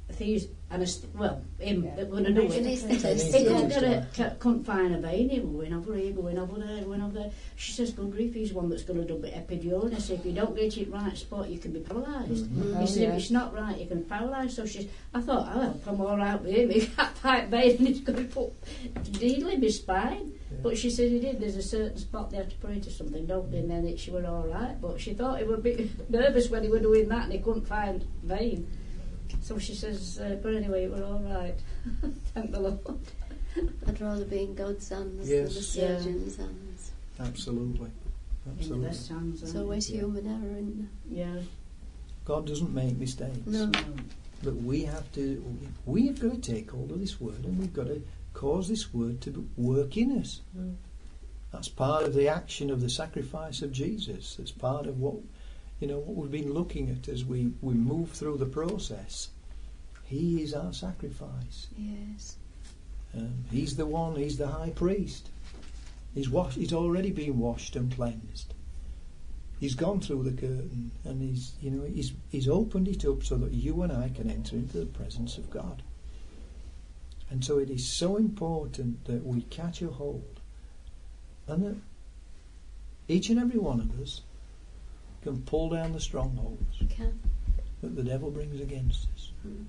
thieves, and a st- well, him Yeah. that were going to do it. Anaesthetist, He yeah. couldn't, get a, c- couldn't find a vein. He was going over here, going over there, going over there. She says, good grief, he's one that's going to do a bit of epidural. And I said, if you don't get it right spot, you can be paralysed. Mhm. He said, yeah. if it's not right, you can paralyse. So she, I thought, oh, well, if I'm all right with him, he can't find vein and he's going to put needle in his spine. Yeah. But she said he did. There's a certain spot they have to put it to something, don't they? And then it, she were all right. But she thought he was a bit nervous when he were doing that and he couldn't find vein. So she says, uh, but anyway, it were all right. Thank the Lord. I'd rather be in God's hands Yes. than the surgeon's hands. Absolutely. In the Absolutely. best hands. It's aren't always Yeah. human error, isn't Yeah. God doesn't make mistakes. it? No. No. But we have to, we've got to take hold of this word and we've got to cause this word to work in us. Mm. That's part of the action of the sacrifice of Jesus. It's part of what, you know, what we've been looking at as we, we move through the process. He is our sacrifice. Yes. Um, he's the one, he's the high priest. He's washed, he's already been washed and cleansed. He's gone through the curtain and he's, you know, he's, he's opened it up so that you and I can enter into the presence of God. And so it is so important that we catch a hold and that each and every one of us can pull down the strongholds You can. that the devil brings against us. Mm.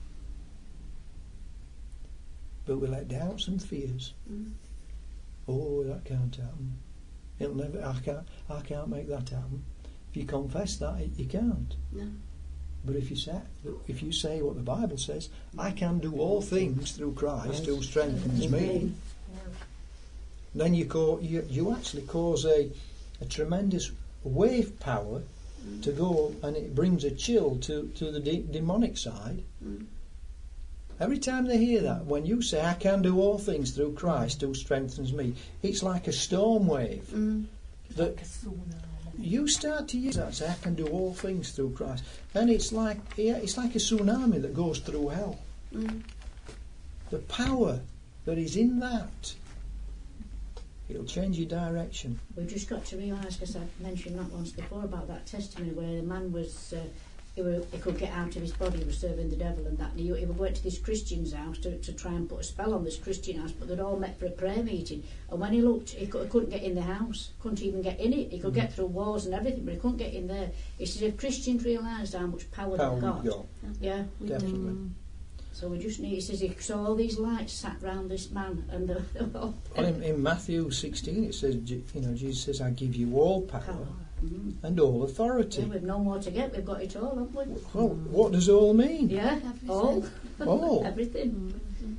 But we let doubts and fears, Mm. oh, that can't happen. It'll never. I can't. I can't make that happen. If you confess that, you can't. No. But if you say, if you say what the Bible says, I can do all things through Christ who strengthens me. Then you, co- you you actually cause a a tremendous wave power Mm. to go, and it brings a chill to to the de- demonic side. Mm. Every time they hear that, when you say, I can do all things through Christ who strengthens me, it's like a storm wave. Mm. That you start to use that, say, I can do all things through Christ. And it's like, yeah, it's like a tsunami that goes through hell. Mm. The power that is in that, it'll change your direction. We've just got to realise, because I've mentioned that once before about that testimony where the man was, uh, he, were, he could get out of his body, he was serving the devil and that. And he, he went to this Christian's house to, to try and put a spell on this Christian house, but they'd all met for a prayer meeting. And when he looked, he, could, he couldn't get in the house, couldn't even get in it. He could Mm. get through walls and everything, but he couldn't get in there. He said if Christians realised how much power, Power they've got, we've got, yeah. definitely. So we just need, he says he saw all these lights sat round this man and they they were all Well, in, in Matthew sixteen it says, you know, Jesus says, I give you all power power. Mm. and all Yeah, authority. we've no more to get, we've got it all, haven't we? Well, what does all mean? Yeah, Everything. all. All. Everything. Mm.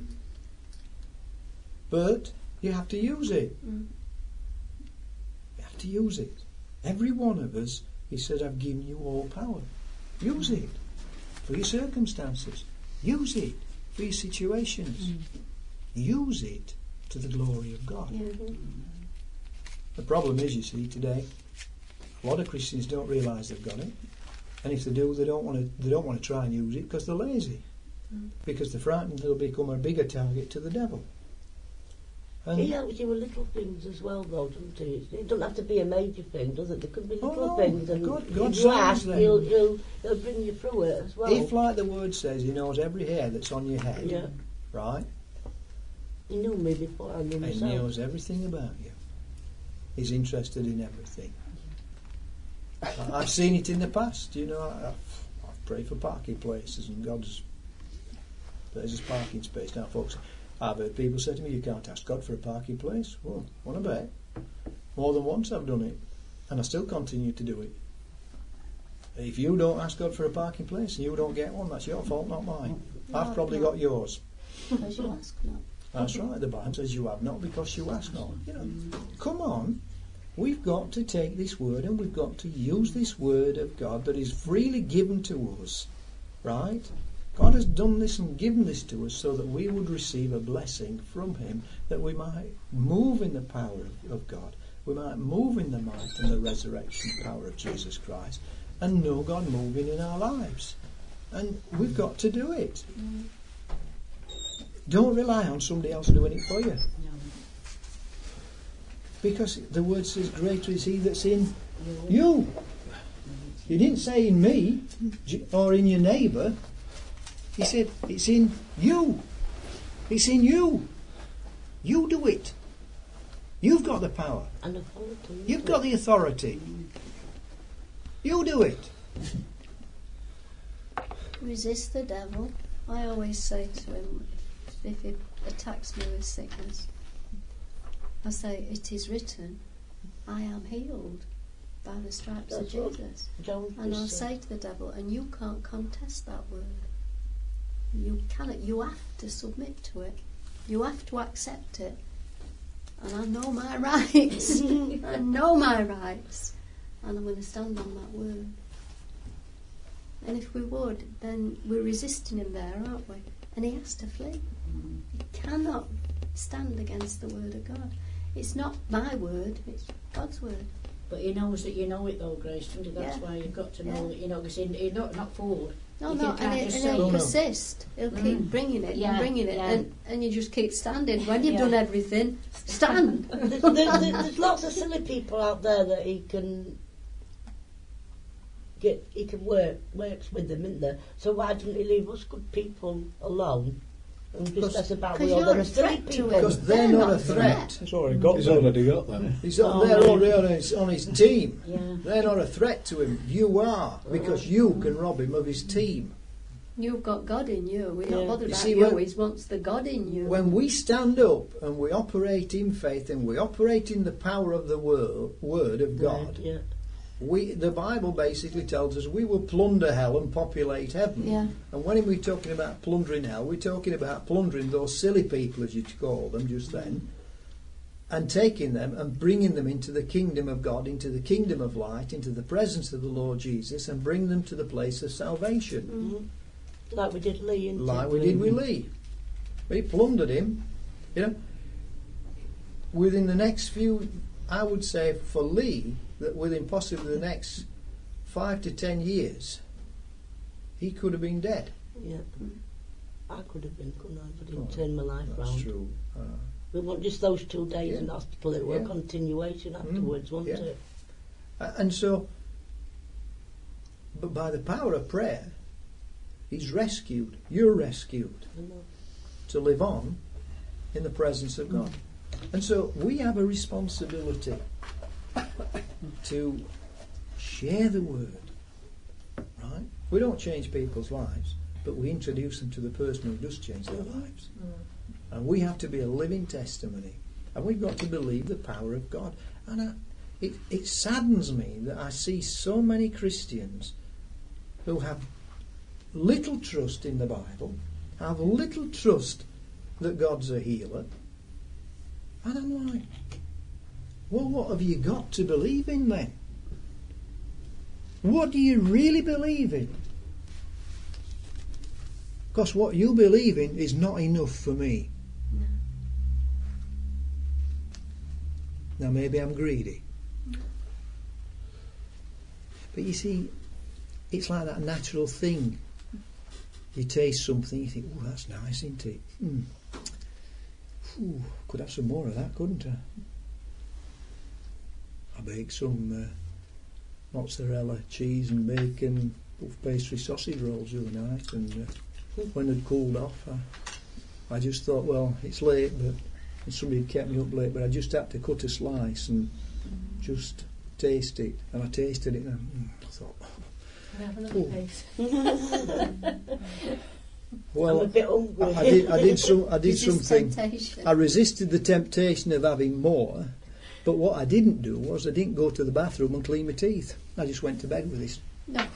But you have to use it. Mm. You have to use it. Every one of us, he said, I've given you all power. Use it for your circumstances. Use it for your situations. Use it to the glory of God. Yeah. The problem is, you see, today, a lot of Christians don't realise they've got it, and if they do, they don't want to. They don't want to try and use it because they're lazy, Mm. because they're frightened they'll become a bigger target to the devil. And He helps you with little things as well, though, doesn't he? It doesn't have to be a major thing, does it? There could be Oh, little no. things, and God- God if you saves ask, them. he'll, he'll, he'll bring you through it as well. if, like the word says, he knows every hair that's on your head, Yeah, right? he knew me before I knew And he myself. knows everything about you. He's interested in everything. I- I've seen it in the past. You know, I, I've, I've prayed for parking places, and God's there's his parking space. Now, folks, I've heard people say to me, "You can't ask God for a parking place." Well, what about? More than once I've done it, and I still continue to do it. If you don't ask God for a parking place and you don't get one, that's your fault, not mine. I've No, probably no. got yours. Because you ask not. That's right. The Bible says you have not because you ask not. You know, come on. We've got to take this word and we've got to use this word of God that is freely given to us. Right? God has done this and given this to us so that we would receive a blessing from Him, that we might move in the power of, of God. We might move in the might and the resurrection power of Jesus Christ and know God moving in our lives. And we've got to do it. Mm. Don't rely on somebody else doing it for you. No. Because the word says, greater is He that's in you. He didn't say in me j- or in your neighbour. He said, it's in you. It's in you. You do it. You've got the power. And authority. You've got the authority. You do it. Resist the devil. I always say to him, if he attacks me with sickness, I say, it is written, I am healed by the stripes That's of what Jesus. Don't And be I'll so- say to the devil, and you can't contest that word. You cannot. You have to submit to it. You have to accept it. And I know my rights. I know my rights. And I'm going to stand on that word. And if we would, then we're resisting him there, aren't we? And he has to flee. He cannot stand against the word of God. It's not my word, it's God's word. But he knows that you know it though, Grace, doesn't he? That's Yeah. why you've got to know Yeah. that you know, because he, he's not, not fooled. No, You no, can and, kind it, of and say- he'll Oh, no. persist. He'll keep Mm. bringing it Yeah, and bringing it, yeah. and, and you just keep standing. When you've Yeah. done everything, stand. There's, there's, there's lots of silly people out there that he can get. He can work works with them, isn't there? So why didn't he leave us good people alone and Because- discuss about because we all you're the a silly threat to people? him. Because they're, They're not, not a a threat. He's already got He's them. already got them. He's on, Oh, they're yeah. already on his, on his team. Yeah. They're not a threat to him. You are, because you can rob him of his team. You've got God in you. We're Yeah. not bothered You about see, you. when- He wants the God in you. When we stand up and we operate in faith and we operate in the power of the word, word of God, Yeah. we the Bible basically tells us we will plunder hell and populate heaven. Yeah. And when we're talking about plundering hell, we're talking about plundering those silly people, as you call them just then, and taking them and bringing them into the kingdom of God, into the kingdom of light, into the presence of the Lord Jesus, and bring them to the place of salvation. Mm-hmm. Like we did Lee, in Like we did with Lee. We plundered him. You know, within the next few, I would say for Lee, that within possibly the next five to ten years, he could have been dead. Yeah. I could have been, couldn't I? But didn't Oh, turn my life That's round. true. Uh, It wasn't just those two days Yeah. in hospital, it was Yeah. a continuation afterwards, wasn't yeah. it? a- and so, but by the power of prayer, he's rescued. You're rescued I know. to live on in the presence of God. And so we have a responsibility to share the word, right? We don't change people's lives, but we introduce them to the person who does change their lives. And we have to be a living testimony. And we've got to believe the power of God. And I, it, it saddens me that I see so many Christians who have little trust in the Bible, have little trust that God's a healer. And I'm like, well, what have you got to believe in then? What do you really believe in? Because what you believe in is not enough for me. No. Now maybe I'm greedy. But you see, it's like that natural thing. You taste something, you think, oh, that's nice, isn't it? Mm. Ooh, could have some more of that, couldn't I? I baked some uh, mozzarella, cheese and bacon, puff pastry sausage rolls the other night, and uh, when it cooled off, I, I just thought, well, it's late, but and somebody had kept me up late, but I just had to cut a slice and just taste it, and I tasted it, and I thought, Have another Oh. piece. well, I'm a bit hungry. I, I did, I did some, I did Resist something. temptation. I resisted the temptation of having more, but what I didn't do was I didn't go to the bathroom and clean my teeth. I just went to bed with this No.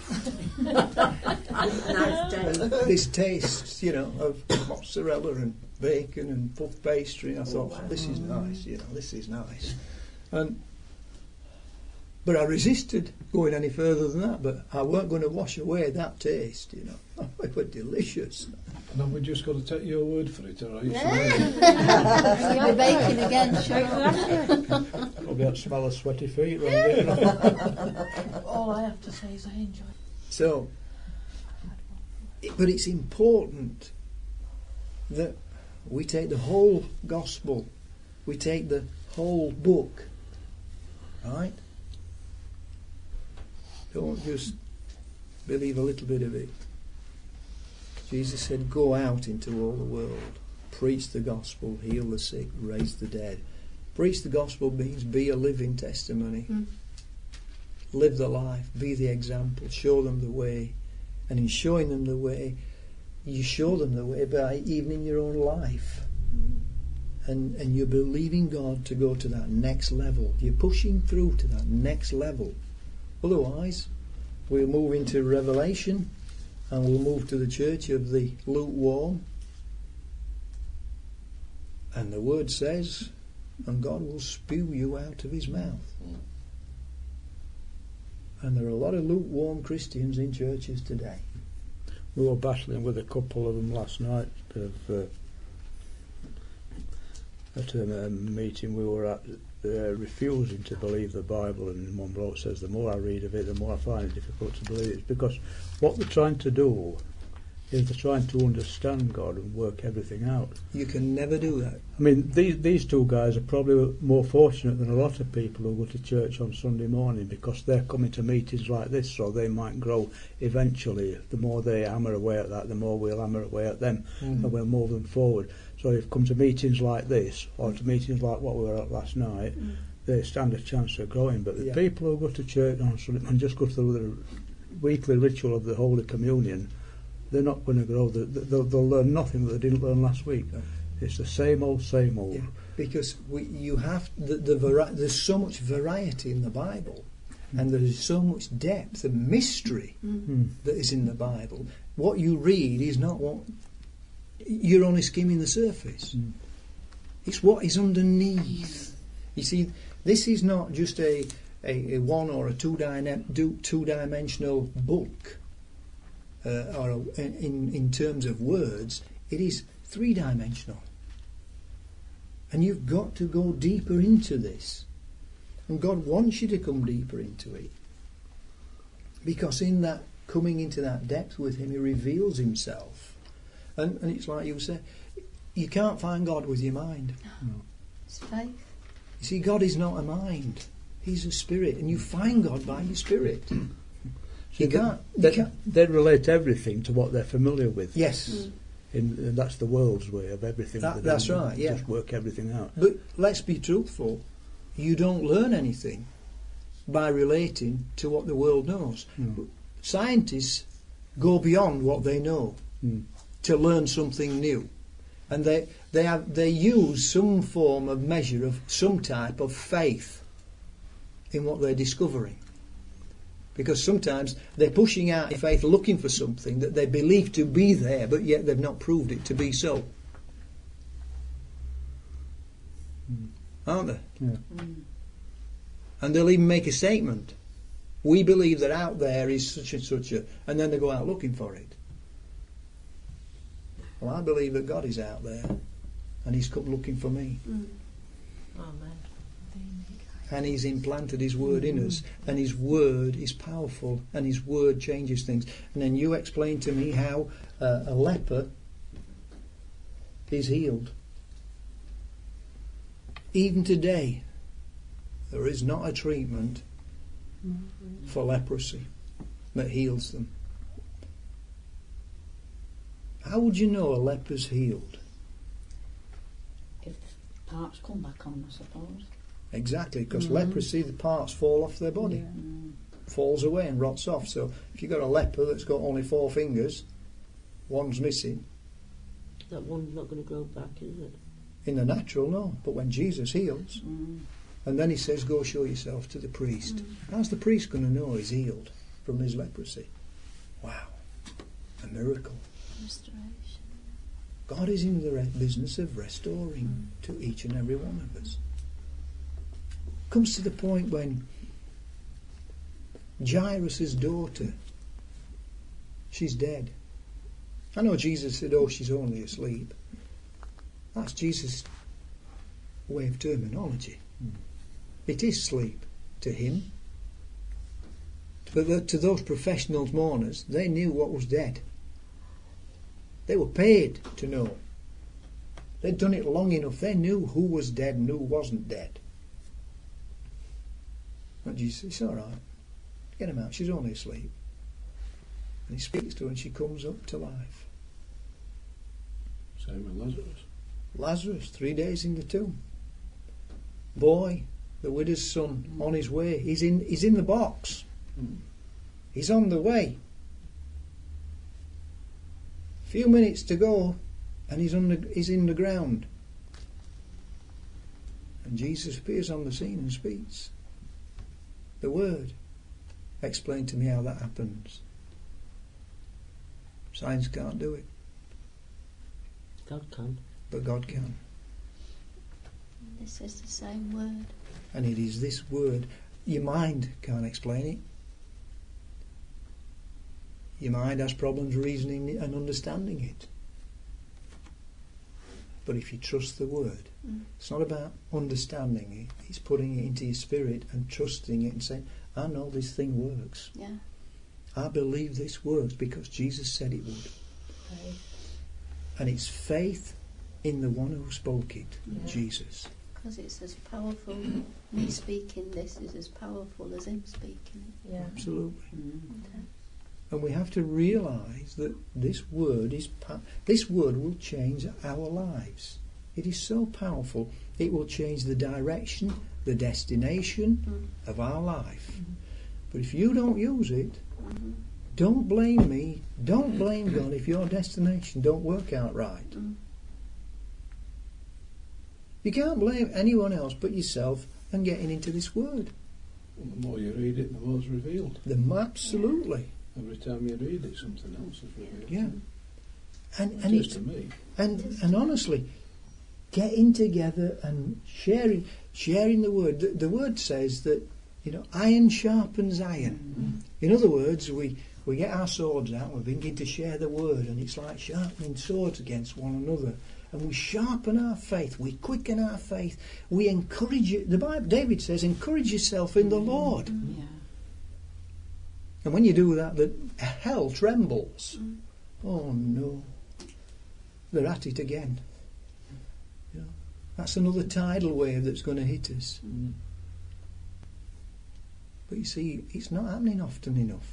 Nice day. this taste, you know, of mozzarella and bacon and puff pastry. And I thought, oh, this is nice, you know, this is nice. And but I resisted going any further than that. But I weren't going to wash away that taste, you know. It was delicious. And have we just got to take your word for it, or are you Yeah. You're baking again, sure. Probably that smell of sweaty feet round here. All I have to say is I enjoy it. So, it, but it's important that we take the whole gospel, we take the whole book, right? Don't just believe a little bit of it. Jesus said, go out into all the world, preach the gospel, heal the sick, raise the dead. Preach the gospel means be a living testimony. Mm. Live the life, be the example, show them the way. And in showing them the way, you show them the way by even in your own life. Mm. And, and you're believing God to go to that next level. You're pushing through to that next level. Otherwise, we'll move into Revelation and we'll move to the church of the lukewarm. And the word says, and God will spew you out of his mouth. And there are a lot of lukewarm Christians in churches today. We were battling with a couple of them last night of, uh, at a um, meeting we were at, uh, refusing to believe the Bible, and one bloke says the more I read of it, the more I find it difficult to believe it, because what they're trying to do is they're trying to understand God and work everything out. You can never do that. I mean, these these two guys are probably more fortunate than a lot of people who go to church on Sunday morning, because they're coming to meetings like this, so they might grow eventually. The more they hammer away at that, the more we'll hammer away at them, Mm. and we'll move them forward. So if you come to meetings like this, or to meetings like what we were at last night, Mm. they stand a chance of growing. But the Yeah. people who go to church on Sunday and just go through the weekly ritual of the Holy Communion, they're not going to grow. They'll, they'll learn nothing that they didn't learn last week. No. It's the same old, same old. Yeah, because we, you have the, the vari- there's so much variety in the Bible, and there is so much depth and mystery Mm. Mm. that is in the Bible. What you read is not what you're only skimming the surface. Mm. It's what is underneath. You see, this is not just a a, a one or a two dyna- do, two dimensional book, uh, or a, in in terms of words. It is three dimensional. And you've got to go deeper into this. And God wants you to come deeper into it. Because in that, coming into that depth with him, he reveals himself. And, and it's like you say, you can't find God with your mind. No. It's faith. You see, God is not a mind. He's a spirit. And you find God by your spirit. See, You they- can't. You They, can't. they relate everything to what they're familiar with. Yes. Mm. In, and that's the world's way of everything. That- They that's don't right, yeah. Just work everything out. But let's be truthful. You don't learn anything by relating to what the world knows. No. Scientists go beyond what they know Mm. to learn something new, and they they have they use some form of measure of some type of faith in what they're discovering, because sometimes they're pushing out in faith looking for something that they believe to be there, but yet they've not proved it to be so. Mm. Aren't they? Yeah. Mm. And they'll even make a statement. We believe that out there is such and such a, and then they go out looking for it. Well, I believe that God is out there, and he's come looking for me. Mm. Amen. And he's implanted his word in us, and his word is powerful, and his word changes things. And then you explain to me how uh, a leper is healed. Even today, there is not a treatment for leprosy that heals them. How would you know a leper's healed? If parts come back on, I suppose. Exactly, because Mhm. leprosy, the parts fall off their body, Yeah. Mm. falls away and rots off. So if you've got a leper that's got only four fingers, one's missing. That one's not going to grow back, is it? In the natural, no. But when Jesus heals, Mm. and then he says, go show yourself to the priest. How's the priest going to know he's healed from his leprosy? Wow, a miracle. Restoration. God is in the re- business of restoring to each and every one of us. Comes to the point when Jairus' daughter, she's dead. I know Jesus said, oh, she's only asleep. That's Jesus' way of terminology. Mm. It is sleep to him. But the, to those professional mourners, they knew what was dead. They were paid to know. They'd done it long enough. They knew who was dead and who wasn't dead. And Jesus said, it's all right. Get him out. She's only asleep. And he speaks to her and she comes up to life. Same with Lazarus. Lazarus, three days in the tomb. Boy, the widow's son, Mm. on his way. He's in. He's in the box. Mm. He's on the way. Few minutes to go, and he's on the. He's in the ground. And Jesus appears on the scene and speaks. The word. Explain to me how that happens. Science can't do it, God can. but God can. This is the same word. And it is this word. Your mind can't explain it. Your mind has problems reasoning and understanding it. But if you trust the word, Mm. it's not about understanding it, it's putting it into your spirit and trusting it and saying, I know this thing works. Yeah. I believe this works because Jesus said it would. Faith. And it's faith in the one who spoke it, Yeah. Jesus. Because it's as powerful. Me speaking this is as powerful as him speaking it. Yeah. Absolutely. Mm. Okay. And we have to realise that this word is pa- this word will change our lives. It is so powerful. It will change the direction, the destination Mm. of our life. Mm. But if you don't use it, Mhm. don't blame me. Don't blame God if your destination don't work out right. Mm. You can't blame anyone else but yourself and getting into this word. And the more you read it, the more it's revealed. The absolutely. Every time you read it, something else is revealed. Yeah. And It and is it's to me. And and honestly, getting together and sharing sharing the word. The, the word says that, you know, iron sharpens iron. In other words, we, we get our swords out and we begin to share the word, and it's like sharpening swords against one another. And we sharpen our faith, we quicken our faith, we encourage it. The Bible, David says, encourage yourself in the Lord. Yeah. And when you do that, the hell trembles. Mm. Oh no, they're at it again. You know, that's another tidal wave that's going to hit us. Mm. But you see, it's not happening often enough.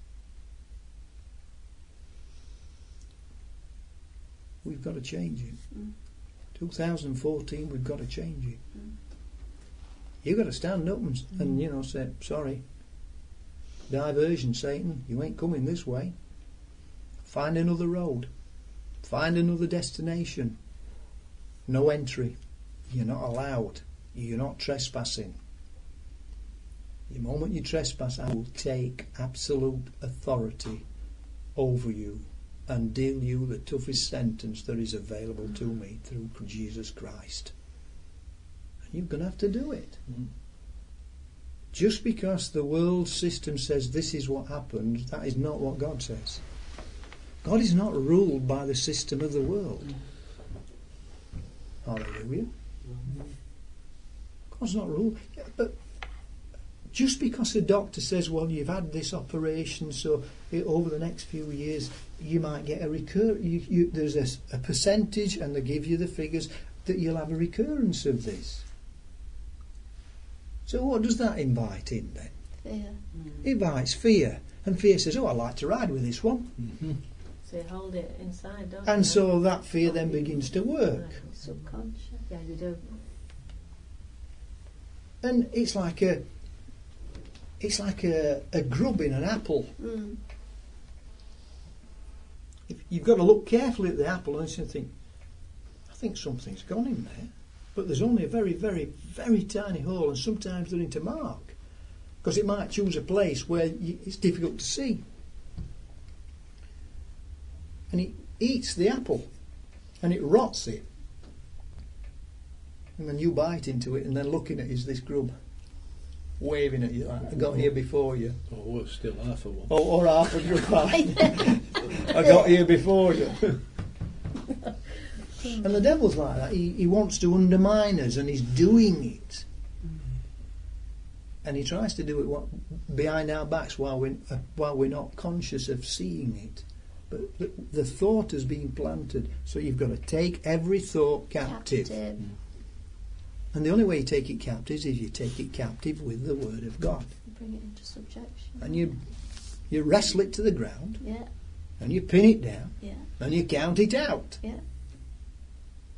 We've got to change it. Mm. twenty fourteen, we've got to change it. Mm. You've got to stand up and, and you know, say, sorry, diversion, Satan, you ain't coming this way. Find another road. Find another destination. No entry. You're not allowed. You're not trespassing. The moment you trespass, I will take absolute authority over you and deal you the toughest sentence that is available to me through Jesus Christ. And you're going to have to do it. Mm. Just because the world system says this is what happened, that is not what God says. God is not ruled by the system of the world. Hallelujah. God's not ruled. Yeah, but just because a doctor says, well, you've had this operation, so it, over the next few years you might get a recur. You, you, there's a, a percentage, and they give you the figures that you'll have a recurrence of this. So what does that invite in then? Fear. It invites fear, and fear says, oh, I'd like to ride with this one. Mm-hmm. So you hold it inside, don't you? And so that fear then begins to work. Subconscious. Yeah, you do. And it's like a it's like a, a grub in an apple. Mm. If you've got to look carefully at the apple and think, I think something's gone in there. But there's only a very, very, very tiny hole, and sometimes they're into mark. Because it might choose a place where you, it's difficult to see. And it eats the apple, and it rots it. And then you bite into it, and then looking at it is this grub waving at you like, I got here before you. Or worse still, half of one. Or, or half a grub pie. I got here before you. And the devil's like that. He, he wants to undermine us, and he's doing it. And he tries to do it what, behind our backs while we're, uh, while we're not conscious of seeing it. But the, the thought has been planted, so you've got to take every thought captive. Captive. And the only way you take it captive is you take it captive with the Word of God. Bring it into subjection. And you you wrestle it to the ground, Yeah, and you pin it down, yeah, and you count it out. yeah.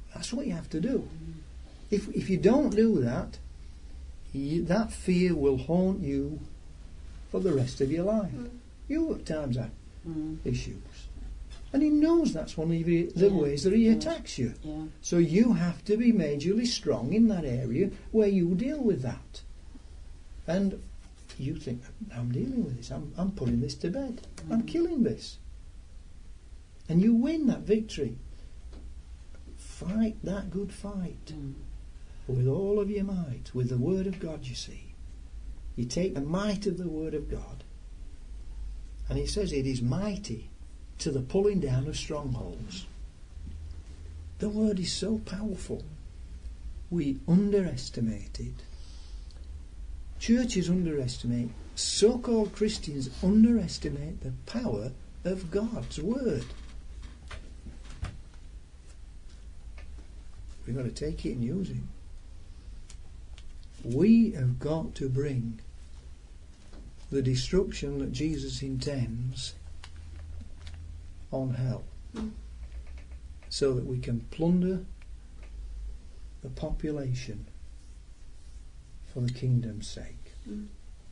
That's what you have to do. If if you don't do that, you, that fear will haunt you for the rest of your life. Mm. You at times have Mm. issues. And he knows that's one of the the Yeah. ways that he Yeah. attacks you. Yeah. So you have to be majorly strong in that area where you deal with that. And you think, I'm dealing with this, I'm, I'm putting this to bed, I'm killing this. And you win that victory. Fight that good fight Mm. with all of your might, with the Word of God, you see. You take the might of the Word of God, and it says it is mighty to the pulling down of strongholds. The Word is so powerful. We underestimate it. Churches underestimate, so-called Christians underestimate the power of God's Word. We've got to take it and use it. We have got to bring the destruction that Jesus intends on hell, Mm. so that we can plunder the population for the kingdom's sake. Mm.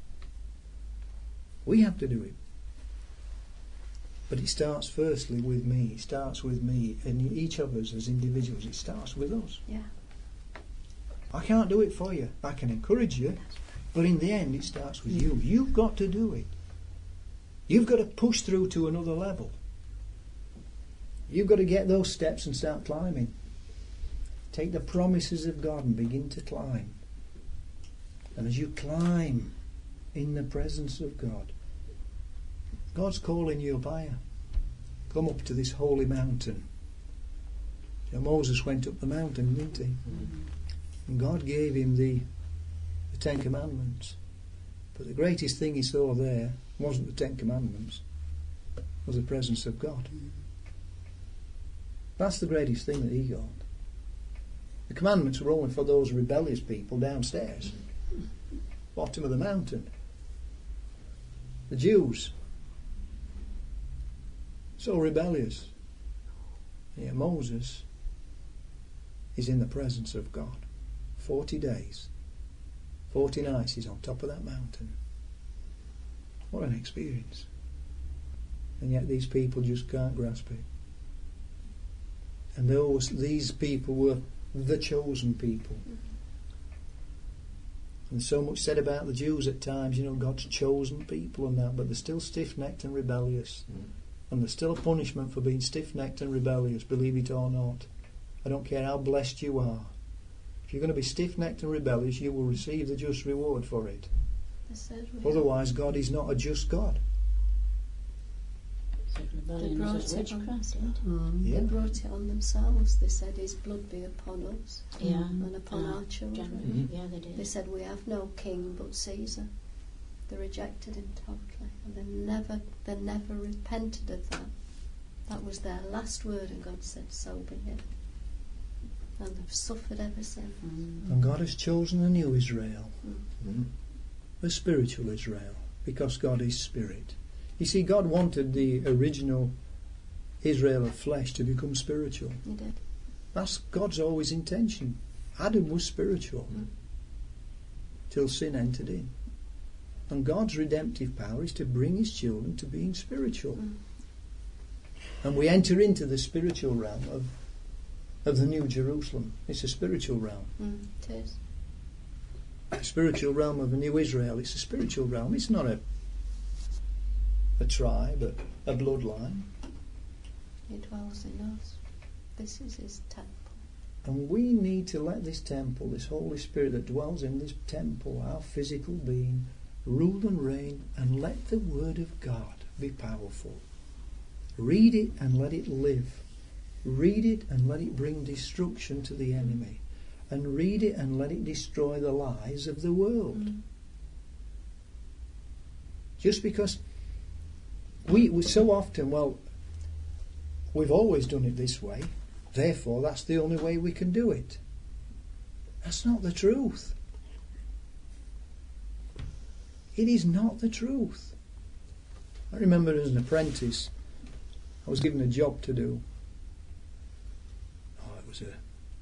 We have to do it. But it starts firstly with me. It starts with me and each of us as individuals. It starts with us. Yeah. I can't do it for you. I can encourage you, but in the end it starts with you. You've got to do it. You've got to push through to another level. You've got to get those steps and start climbing. Take the promises of God and begin to climb. And as you climb in the presence of God, God's calling you up higher. Come up to this holy mountain. You know, Moses went up the mountain, didn't he? Mm. And God gave him the, the Ten Commandments. But the greatest thing he saw there wasn't the Ten Commandments, it was the presence of God. That's the greatest thing that he got. The commandments were only for those rebellious people downstairs, bottom of the mountain. The Jews, so rebellious. Yeah, Moses is in the presence of God. Forty days, forty nights he's on top of that mountain. What an experience. And yet these people just can't grasp it. And those, these people were the chosen people. And so much said about the Jews at times, you know, God's chosen people and that, but they're still stiff-necked and rebellious. Mm. And there's still a punishment for being stiff-necked and rebellious, believe it or not. I don't care how blessed you are. If you're going to be stiff-necked and rebellious, you will receive the just reward for it. Otherwise, God is not a just God. They brought, it on, Mm. Yeah. they brought it on themselves. They said his blood be upon us Yeah. and upon Uh, our children. Generally. Yeah, they did. They said we have no king but Caesar. They rejected him totally, and they never, they never repented of that. That was their last word, and God said, "So be it." And they've suffered ever since. Mm. And God has chosen a new Israel, Mm. a spiritual Israel, because God is spirit. You see, God wanted the original Israel of flesh to become spiritual. He did. That's God's always intention. Adam was spiritual Mm. till sin entered in. And God's redemptive power is to bring his children to being spiritual. Mm. And we enter into the spiritual realm of, of the New Jerusalem. It's a spiritual realm. Mm, it is. The spiritual realm of the New Israel. It's a spiritual realm. It's not a a tribe, a, a bloodline. He dwells in us. This is his temple. And we need to let this temple, this Holy Spirit that dwells in this temple, our physical being, rule and reign, and let the Word of God be powerful. Read it and let it live. Read it and let it bring destruction to the enemy. And read it and let it destroy the lies of the world. Mm. Just because we, we so often, well, we've always done it this way, therefore that's the only way we can do it. That's not the truth. It is not the truth. I remember as an apprentice, I was given a job to do. Oh, it was a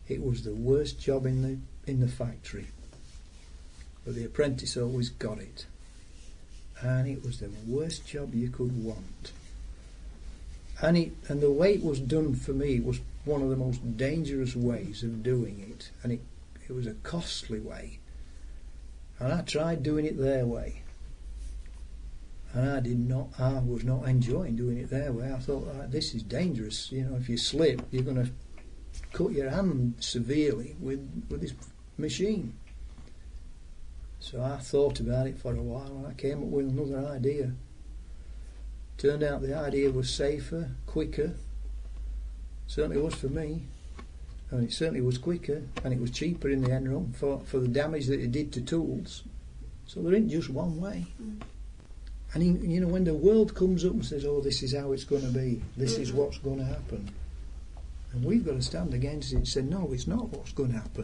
It was the worst job in the in the factory, but the apprentice always got it, and it was the worst job you could want. And it, and the way it was done for me was one of the most dangerous ways of doing it, and it it was a costly way. And I tried doing it their way, and I did not. I was not enjoying doing it their way. I thought, ah, this is dangerous. You know, if you slip, you're going to cut your hand severely with with this machine. So I thought about it for a while, and I came up with another idea. Turned out the idea was safer, quicker. Certainly was for me, and it certainly was quicker, and it was cheaper in the end run for, for the damage that it did to tools. So there isn't just one way. Mm. And in, you know, when the world comes up and says, "Oh, this is how it's going to be. This mm-hmm. is what's going to happen," and we've got to stand against it and say, "No, it's not what's going to happen."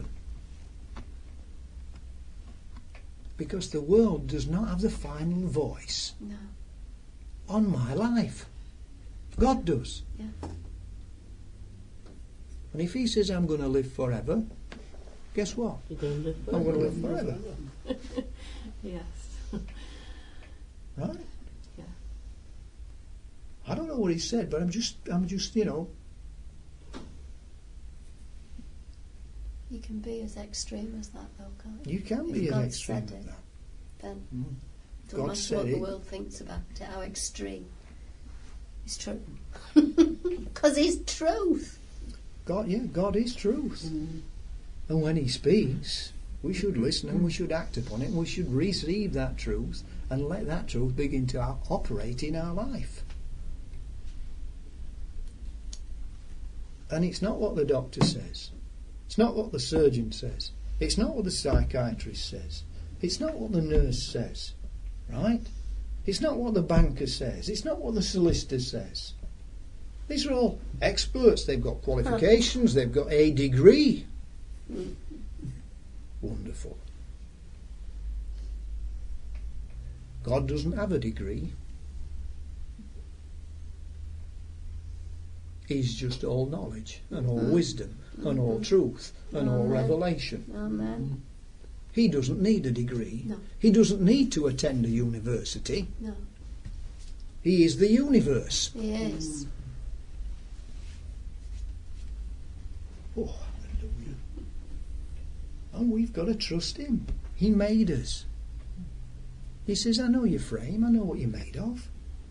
Because the world does not have the final voice no. on my life. God does. Yeah. And if he says I'm going to live forever, guess what? You're going to live forever. I'm going to live forever. Yes. Right? Yeah. I don't know what he said, but I'm just, I'm just, you know. You can be as extreme as that, though, can't you? You can if be God as extreme as said it, that. Then Mm. don't God matter said what it. the world thinks about it, how extreme. It's true. Because it's truth. God, yeah, God is truth. Mm. And when he speaks, we should listen and we should act upon it, and we should receive that truth and let that truth begin to o- operate in our life. And it's not what the doctor says. It's not what the surgeon says. It's not what the psychiatrist says. It's not what the nurse says. Right? It's not what the banker says. It's not what the solicitor says. These are all experts. They've got qualifications. They've got a degree. Mm. Wonderful. God doesn't have a degree. He's just all knowledge and all Mm. wisdom and all truth and all Amen. revelation. Amen. He doesn't need a degree. No. He doesn't need to attend a university. No. He is the universe. He is. Oh, hallelujah. And we've got to trust him. He made us. He says, I know your frame. I know what you're made of.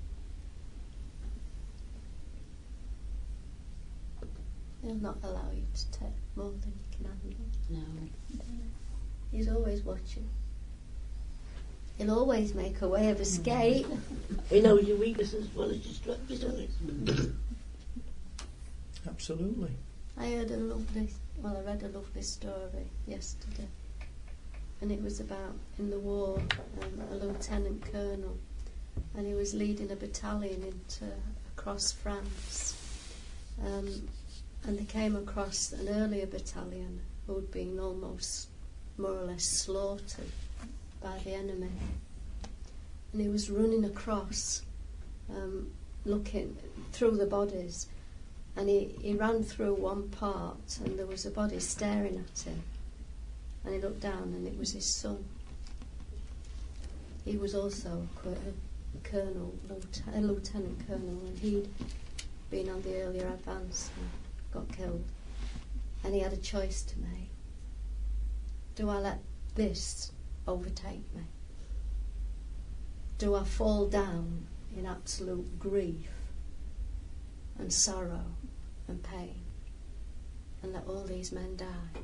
He'll not allow you to take more than you can handle. No. He's always watching. He'll always make a way of escape. He knows your weaknesses as well as your strengths, doesn't he? Absolutely. I heard a lovely, well, I read a lovely story yesterday, and it was about in the war, um, a lieutenant colonel, and he was leading a battalion into across France, um, and they came across an earlier battalion who had been almost more or less slaughtered by the enemy, and he was running across, um, looking through the bodies. And he, he ran through one part, and there was a body staring at him. And he looked down, and it was his son. He was also a, a colonel, a lieutenant colonel, and he'd been on the earlier advance and got killed. And he had a choice to make. Do I let this overtake me? Do I fall down in absolute grief and sorrow and pain and let all these men die?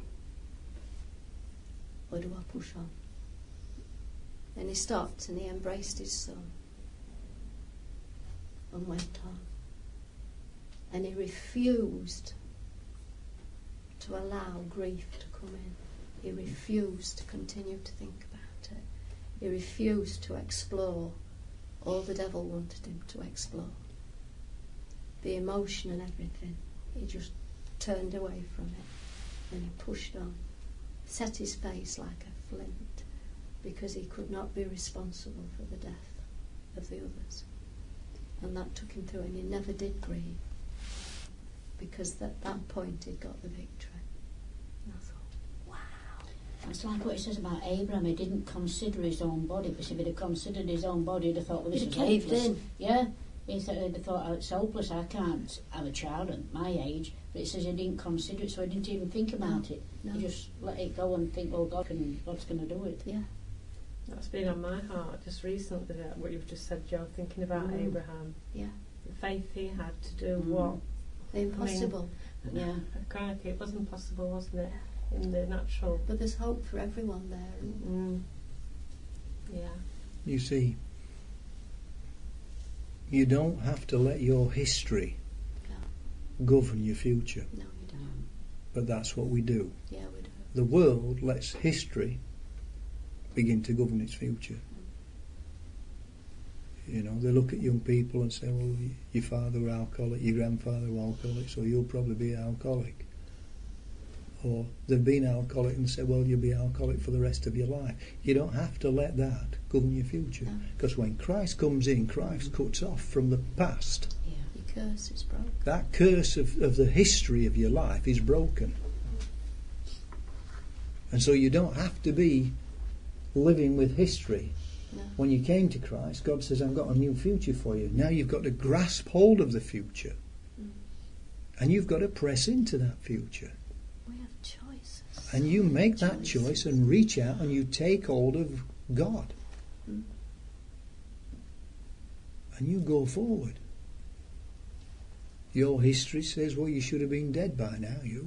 Or do I push on? Then he stopped and he embraced his son and went on. And he refused to allow grief to come in. He refused to continue to think about it. He refused to explore all the devil wanted him to explore. The emotion and everything. He just turned away from it and he pushed on, set his face like a flint, because he could not be responsible for the death of the others. And that took him through, and he never did grieve, because at that point he'd got the victory. It's like what it says about Abraham. He didn't consider his own body, because if he'd have considered his own body, he'd have thought, well, this He'd is have caved hopeless. in. Yeah. He said, he'd have thought, oh, it's hopeless, I can't have a child at my age. But it says he didn't consider it, so he didn't even think about No, it. no. He just let it go and think, well, God can, God's going to do it. Yeah. That's been on my heart just recently, that what you've just said, Joe, thinking about Mm. Abraham. Yeah. The faith he had to do Mm. what? The impossible. Yeah. Crikey, it was impossible, wasn't it? In the natural. But there's hope for everyone there. Mm. Yeah. You see, you don't have to let your history No. govern your future, No, you don't. but that's what we do. Yeah, we do. The world lets history begin to govern its future. You know, they look at young people and say, well, y- your father were alcoholic, your grandfather were alcoholic, so you'll probably be alcoholic. Or they've been alcoholic and say, well, you'll be alcoholic for the rest of your life. You don't have to let that govern your future. No. Because when Christ comes in, Christ cuts off from the past. Yeah. Your curse is broken. That curse of, of the history of your life is broken. And so you don't have to be living with history. No. When you came to Christ, God says, I've got a new future for you. Now you've got to grasp hold of the future. Mm. And you've got to press into that future. We have choices. And you make that choice and reach out and you take hold of God. Mm. And you go forward. Your history says, well, you should have been dead by now, you.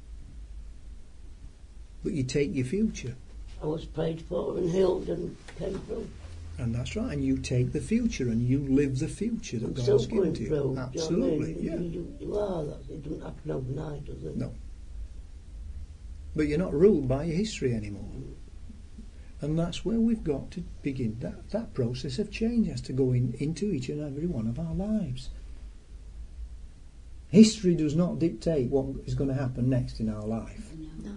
But you take your future. I was prayed for and healed and came through. And that's right. And you take the future and you live the future that I'm God's still given going to you. through. Do you know what I Absolutely, mean? yeah. You, you, you are. That, it doesn't happen overnight, does it? No. But you're not ruled by your history anymore. And that's where we've got to begin. That, that process of change has to go in, into each and every one of our lives. History does not dictate what is going to happen next in our life, No.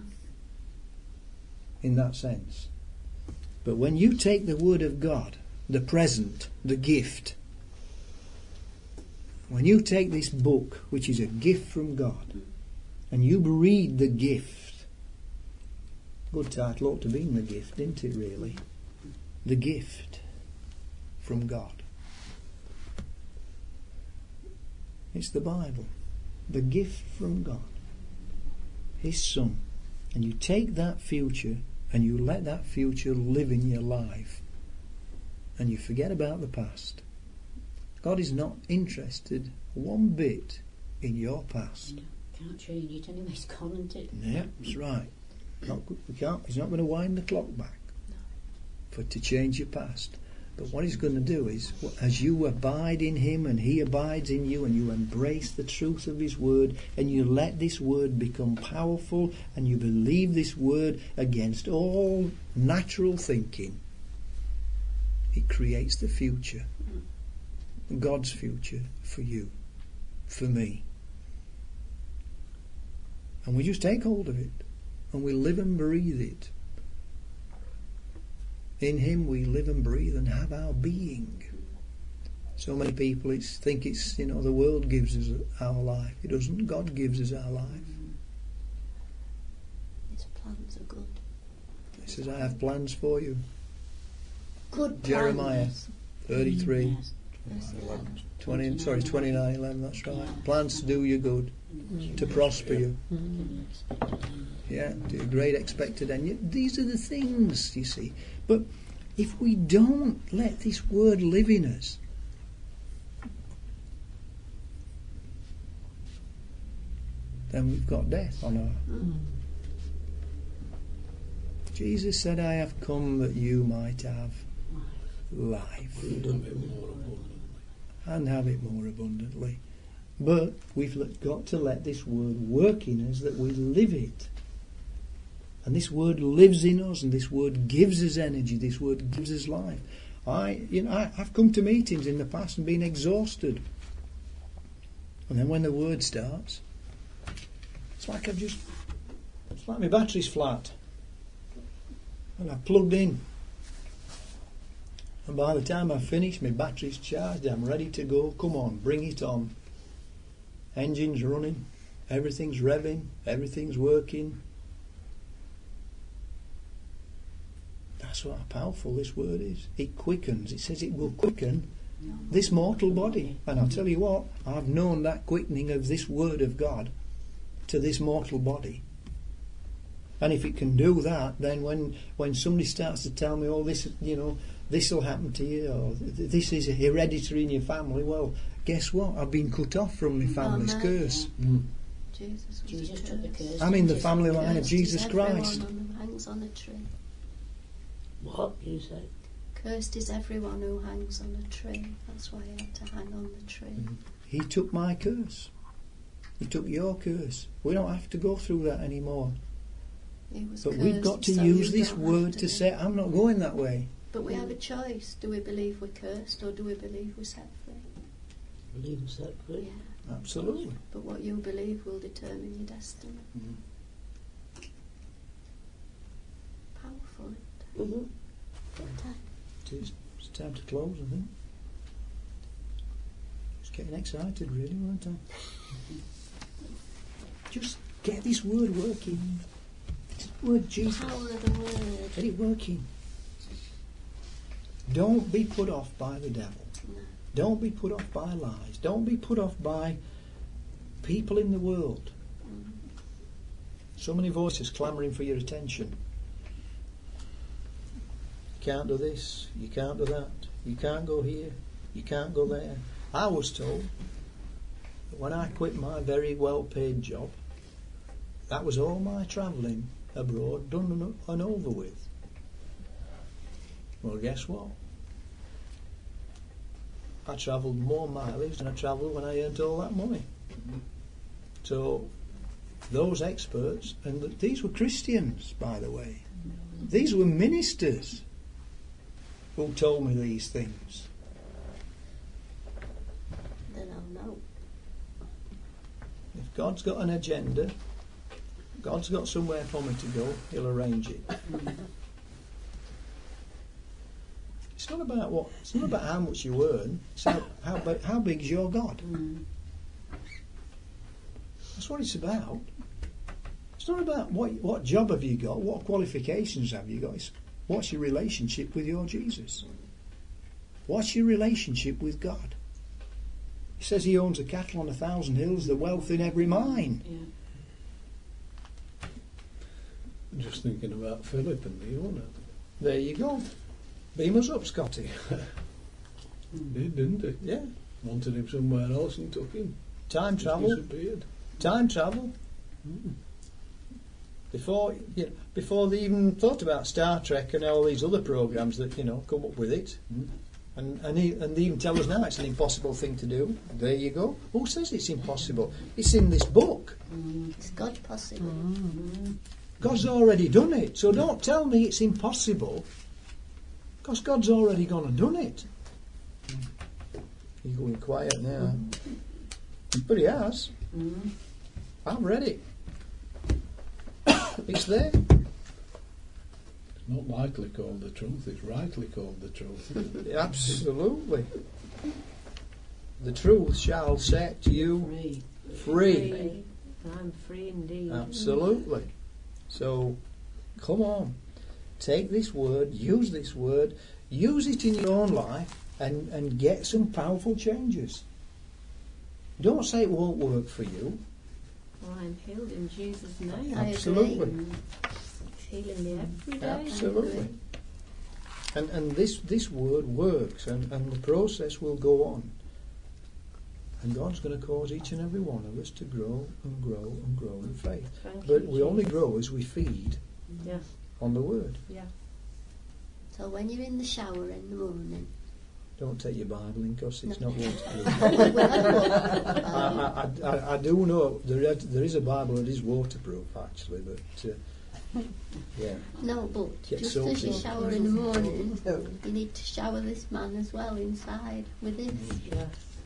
in that sense. But when you take the Word of God, the present, the gift, when you take this book, which is a gift from God, and you read the gift, good title ought to be in the gift, didn't it really? The gift from God. It's the Bible. The gift from God. His Son. And you take that future and you let that future live in your life. And you forget about the past. God is not interested one bit in your past. No, can't change it anyway. It's gone, isn't it? Yeah, that's right. Not, we can't, he's not going to wind the clock back for to change your past. But what he's going to do is, as you abide in him and he abides in you, and you embrace the truth of his word, and you let this word become powerful, and you believe this word against all natural thinking, it creates the future, God's future for you, for me. And we just take hold of it, and we live and breathe it. In him we live and breathe and have our being. So many people it's, think it's, you know, the world gives us our life. It doesn't. God gives us our life. His plans are good. He says, I have plans for you. Good Jeremiah plans. thirty-three, Yes. Verse eleven. twenty, sorry, twenty-nine eleven, that's right. Plans to do you good, to prosper you. Yeah, to a great expected end. Yeah, these are the things, you see. But if we don't let this word live in us, then we've got death on our... Mm. Jesus said, I have come that you might have life And have it more abundantly. and have it more abundantly. But we've let- got to let this word work in us, that we live it. And this word lives in us, and this word gives us energy, this word gives us life. I, you know, I, I've come to meetings in the past and been exhausted. And then when the word starts, it's like I've just, it's like my battery's flat. And I've plugged in. And by the time I've finished, my battery's charged, I'm ready to go. Come on, bring it on. Engine's running, everything's revving, everything's working. That's what powerful this word is. It quickens. It says it will quicken this mortal body. And I'll tell you what, I've known that quickening of this word of God to this mortal body. And if it can do that, then when, when somebody starts to tell me, oh, this, you know, this will happen to you, or this is hereditary in your family, well, guess what? I've been cut off from my family's Amen. curse. Yeah. Mm. Jesus, was Jesus the took the curse. curse. I'm in the Jesus family took the line of curse. Jesus Cursed is Christ. everyone who hangs on a tree. What you said? Cursed is everyone who hangs on a tree. That's why he had to hang on the tree. Mm. He took my curse. He took your curse. We don't have to go through that anymore. He was But we've cursed, got to so use you this don't have word to to be. say, I'm not going that way. But we have a choice. Do we believe we're cursed or do we believe we're set free? Believe separate. Yeah. Absolutely. But what you believe will determine your destiny. Mm. Powerful. Mm-hmm. It is. It's time to close, I think. Just getting excited, really, weren't I? Just get this word working. This word Jesus. Power of the word. Get it working. Don't be put off by the devil. No. Don't be put off by lies. Don't be put off by people in the world. Mm. So many voices clamouring for your attention. You can't do this, you can't do that, you can't go here, you can't go there. I was told that when I quit my very well paid job, that was all my travelling abroad done and, and over with. Well, guess what? I travelled more mileage than I travelled when I earned all that money. So those experts, and th- these were Christians, by the way, these were ministers who told me these things. Then I'll know. If God's got an agenda, God's got somewhere for me to go, He'll arrange it. It's not about what. It's not about how much you earn. It's how how, big, how big's your God. Mm. That's what it's about. It's not about what what job have you got, what qualifications have you got. It's what's your relationship with your Jesus. What's your relationship with God? He says He owns the cattle on a thousand hills, the wealth in every mine. Yeah. Just thinking about Philip and the owner. There you go. Beam us up, Scotty. Did, didn't he? Yeah. Wanted him somewhere else and took him. Time Just travel. disappeared. Time travel. Before you know, before they even thought about Star Trek and all these other programs that you know come up with it, Mm. and and, he, and they even tell us now it's an impossible thing to do. There you go. Who says it's impossible? It's in this book. Mm. Is God possible? Mm. God's already done it. So don't tell me it's impossible, because God's already gone and done it. You're going quiet now, but He has. Mm. I've read it. It's there. It's not likely called the truth, it's rightly called the truth. Isn't it? Absolutely. The truth shall set you Free. free. Free. I'm free indeed. Absolutely. So, come on. Take this word, use this word, use it in your own life, and, and get some powerful changes. Don't say it won't work for you. Well, I'm healed in Jesus' name. I Absolutely. agree. He's healing me every day. Absolutely. And and this, this word works, and, and the process will go on. And God's going to cause each and every one of us to grow and grow and grow in faith. Thank But you, we only Jesus. grow as we feed Yeah, on the word. yeah. So when you're in the shower in the morning, Don't take your Bible in, because it's No. not waterproof. well, well, I, um, I, I, I do know there is, there is a Bible that is waterproof, actually, but uh, yeah. no, but Get just soaked as you in. shower in the morning, you need to shower this man as well inside with this. Yeah.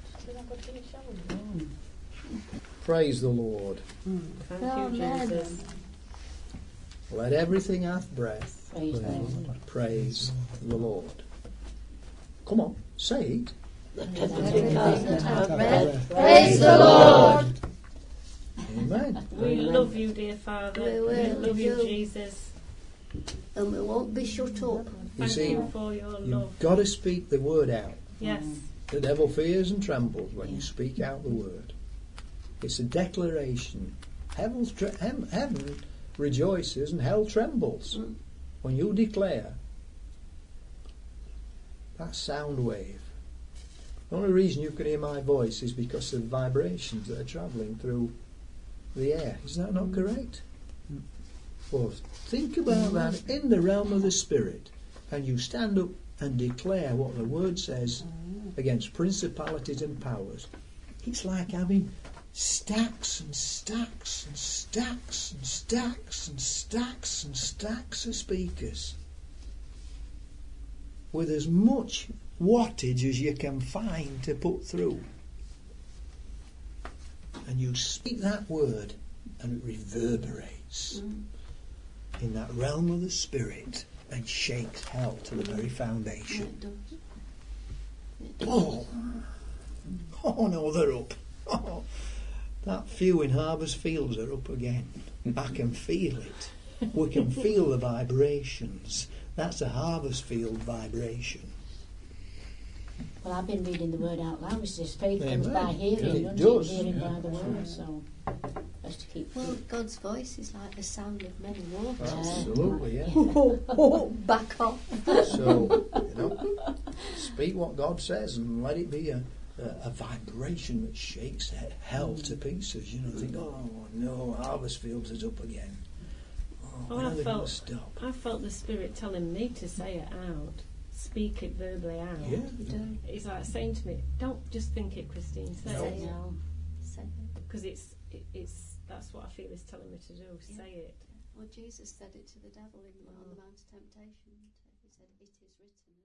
Praise the Lord. Thank Amen. you, Jesus. Let everything hath breath Praise the Lord. praise the Lord. Come on, say it. Everything that hath breath, praise the Lord. Amen. We love you, dear Father. We We will, love we you, do. Jesus. and we won't be shut up. Thank see, you for your love. You've got to speak the word out. Yes. The devil fears and trembles when you speak out the word. It's a declaration. Heaven's tre- hem- heaven rejoices and hell trembles Mm. when you declare that sound wave. The only reason you can hear my voice is because of the vibrations that are travelling through the air. Is that not correct? Well, think about that in the realm of the spirit, and you stand up and declare what the word says against principalities and powers. It's like having stacks and stacks and stacks and stacks and stacks and stacks of speakers with as much wattage as you can find to put through. And you speak that word and it reverberates Mm. in that realm of the spirit and shakes hell to the very And foundation. it does. It does. Oh, oh no, they're up. Oh, that few in Harvest Fields are up again. I can feel it. We can feel the vibrations. That's a harvest field vibration. Well, I've been reading the word out loud. It says faith Amen. comes by hearing, And it doesn't does. it? Hearing Yeah. by the word. So best to keep. Well, God's voice is like the sound of many waters. Absolutely, yeah. Back off. So, you know, speak what God says and let it be a, a, a vibration that shakes he- hell to pieces. You know, think, oh no, Harvest Fields is up again. Oh, Oh, when I are they going to felt- stop? I felt the Spirit telling me to say it out, speak it verbally out. Yeah. You do. It's like saying to me, don't just think it, Christine, say No. it. No. Say it. Because it's, it, it's, that's what I feel is telling me to do, Yeah. say it. Well, Jesus said it to the devil in, on the Mount of Temptation. He said, "It is written."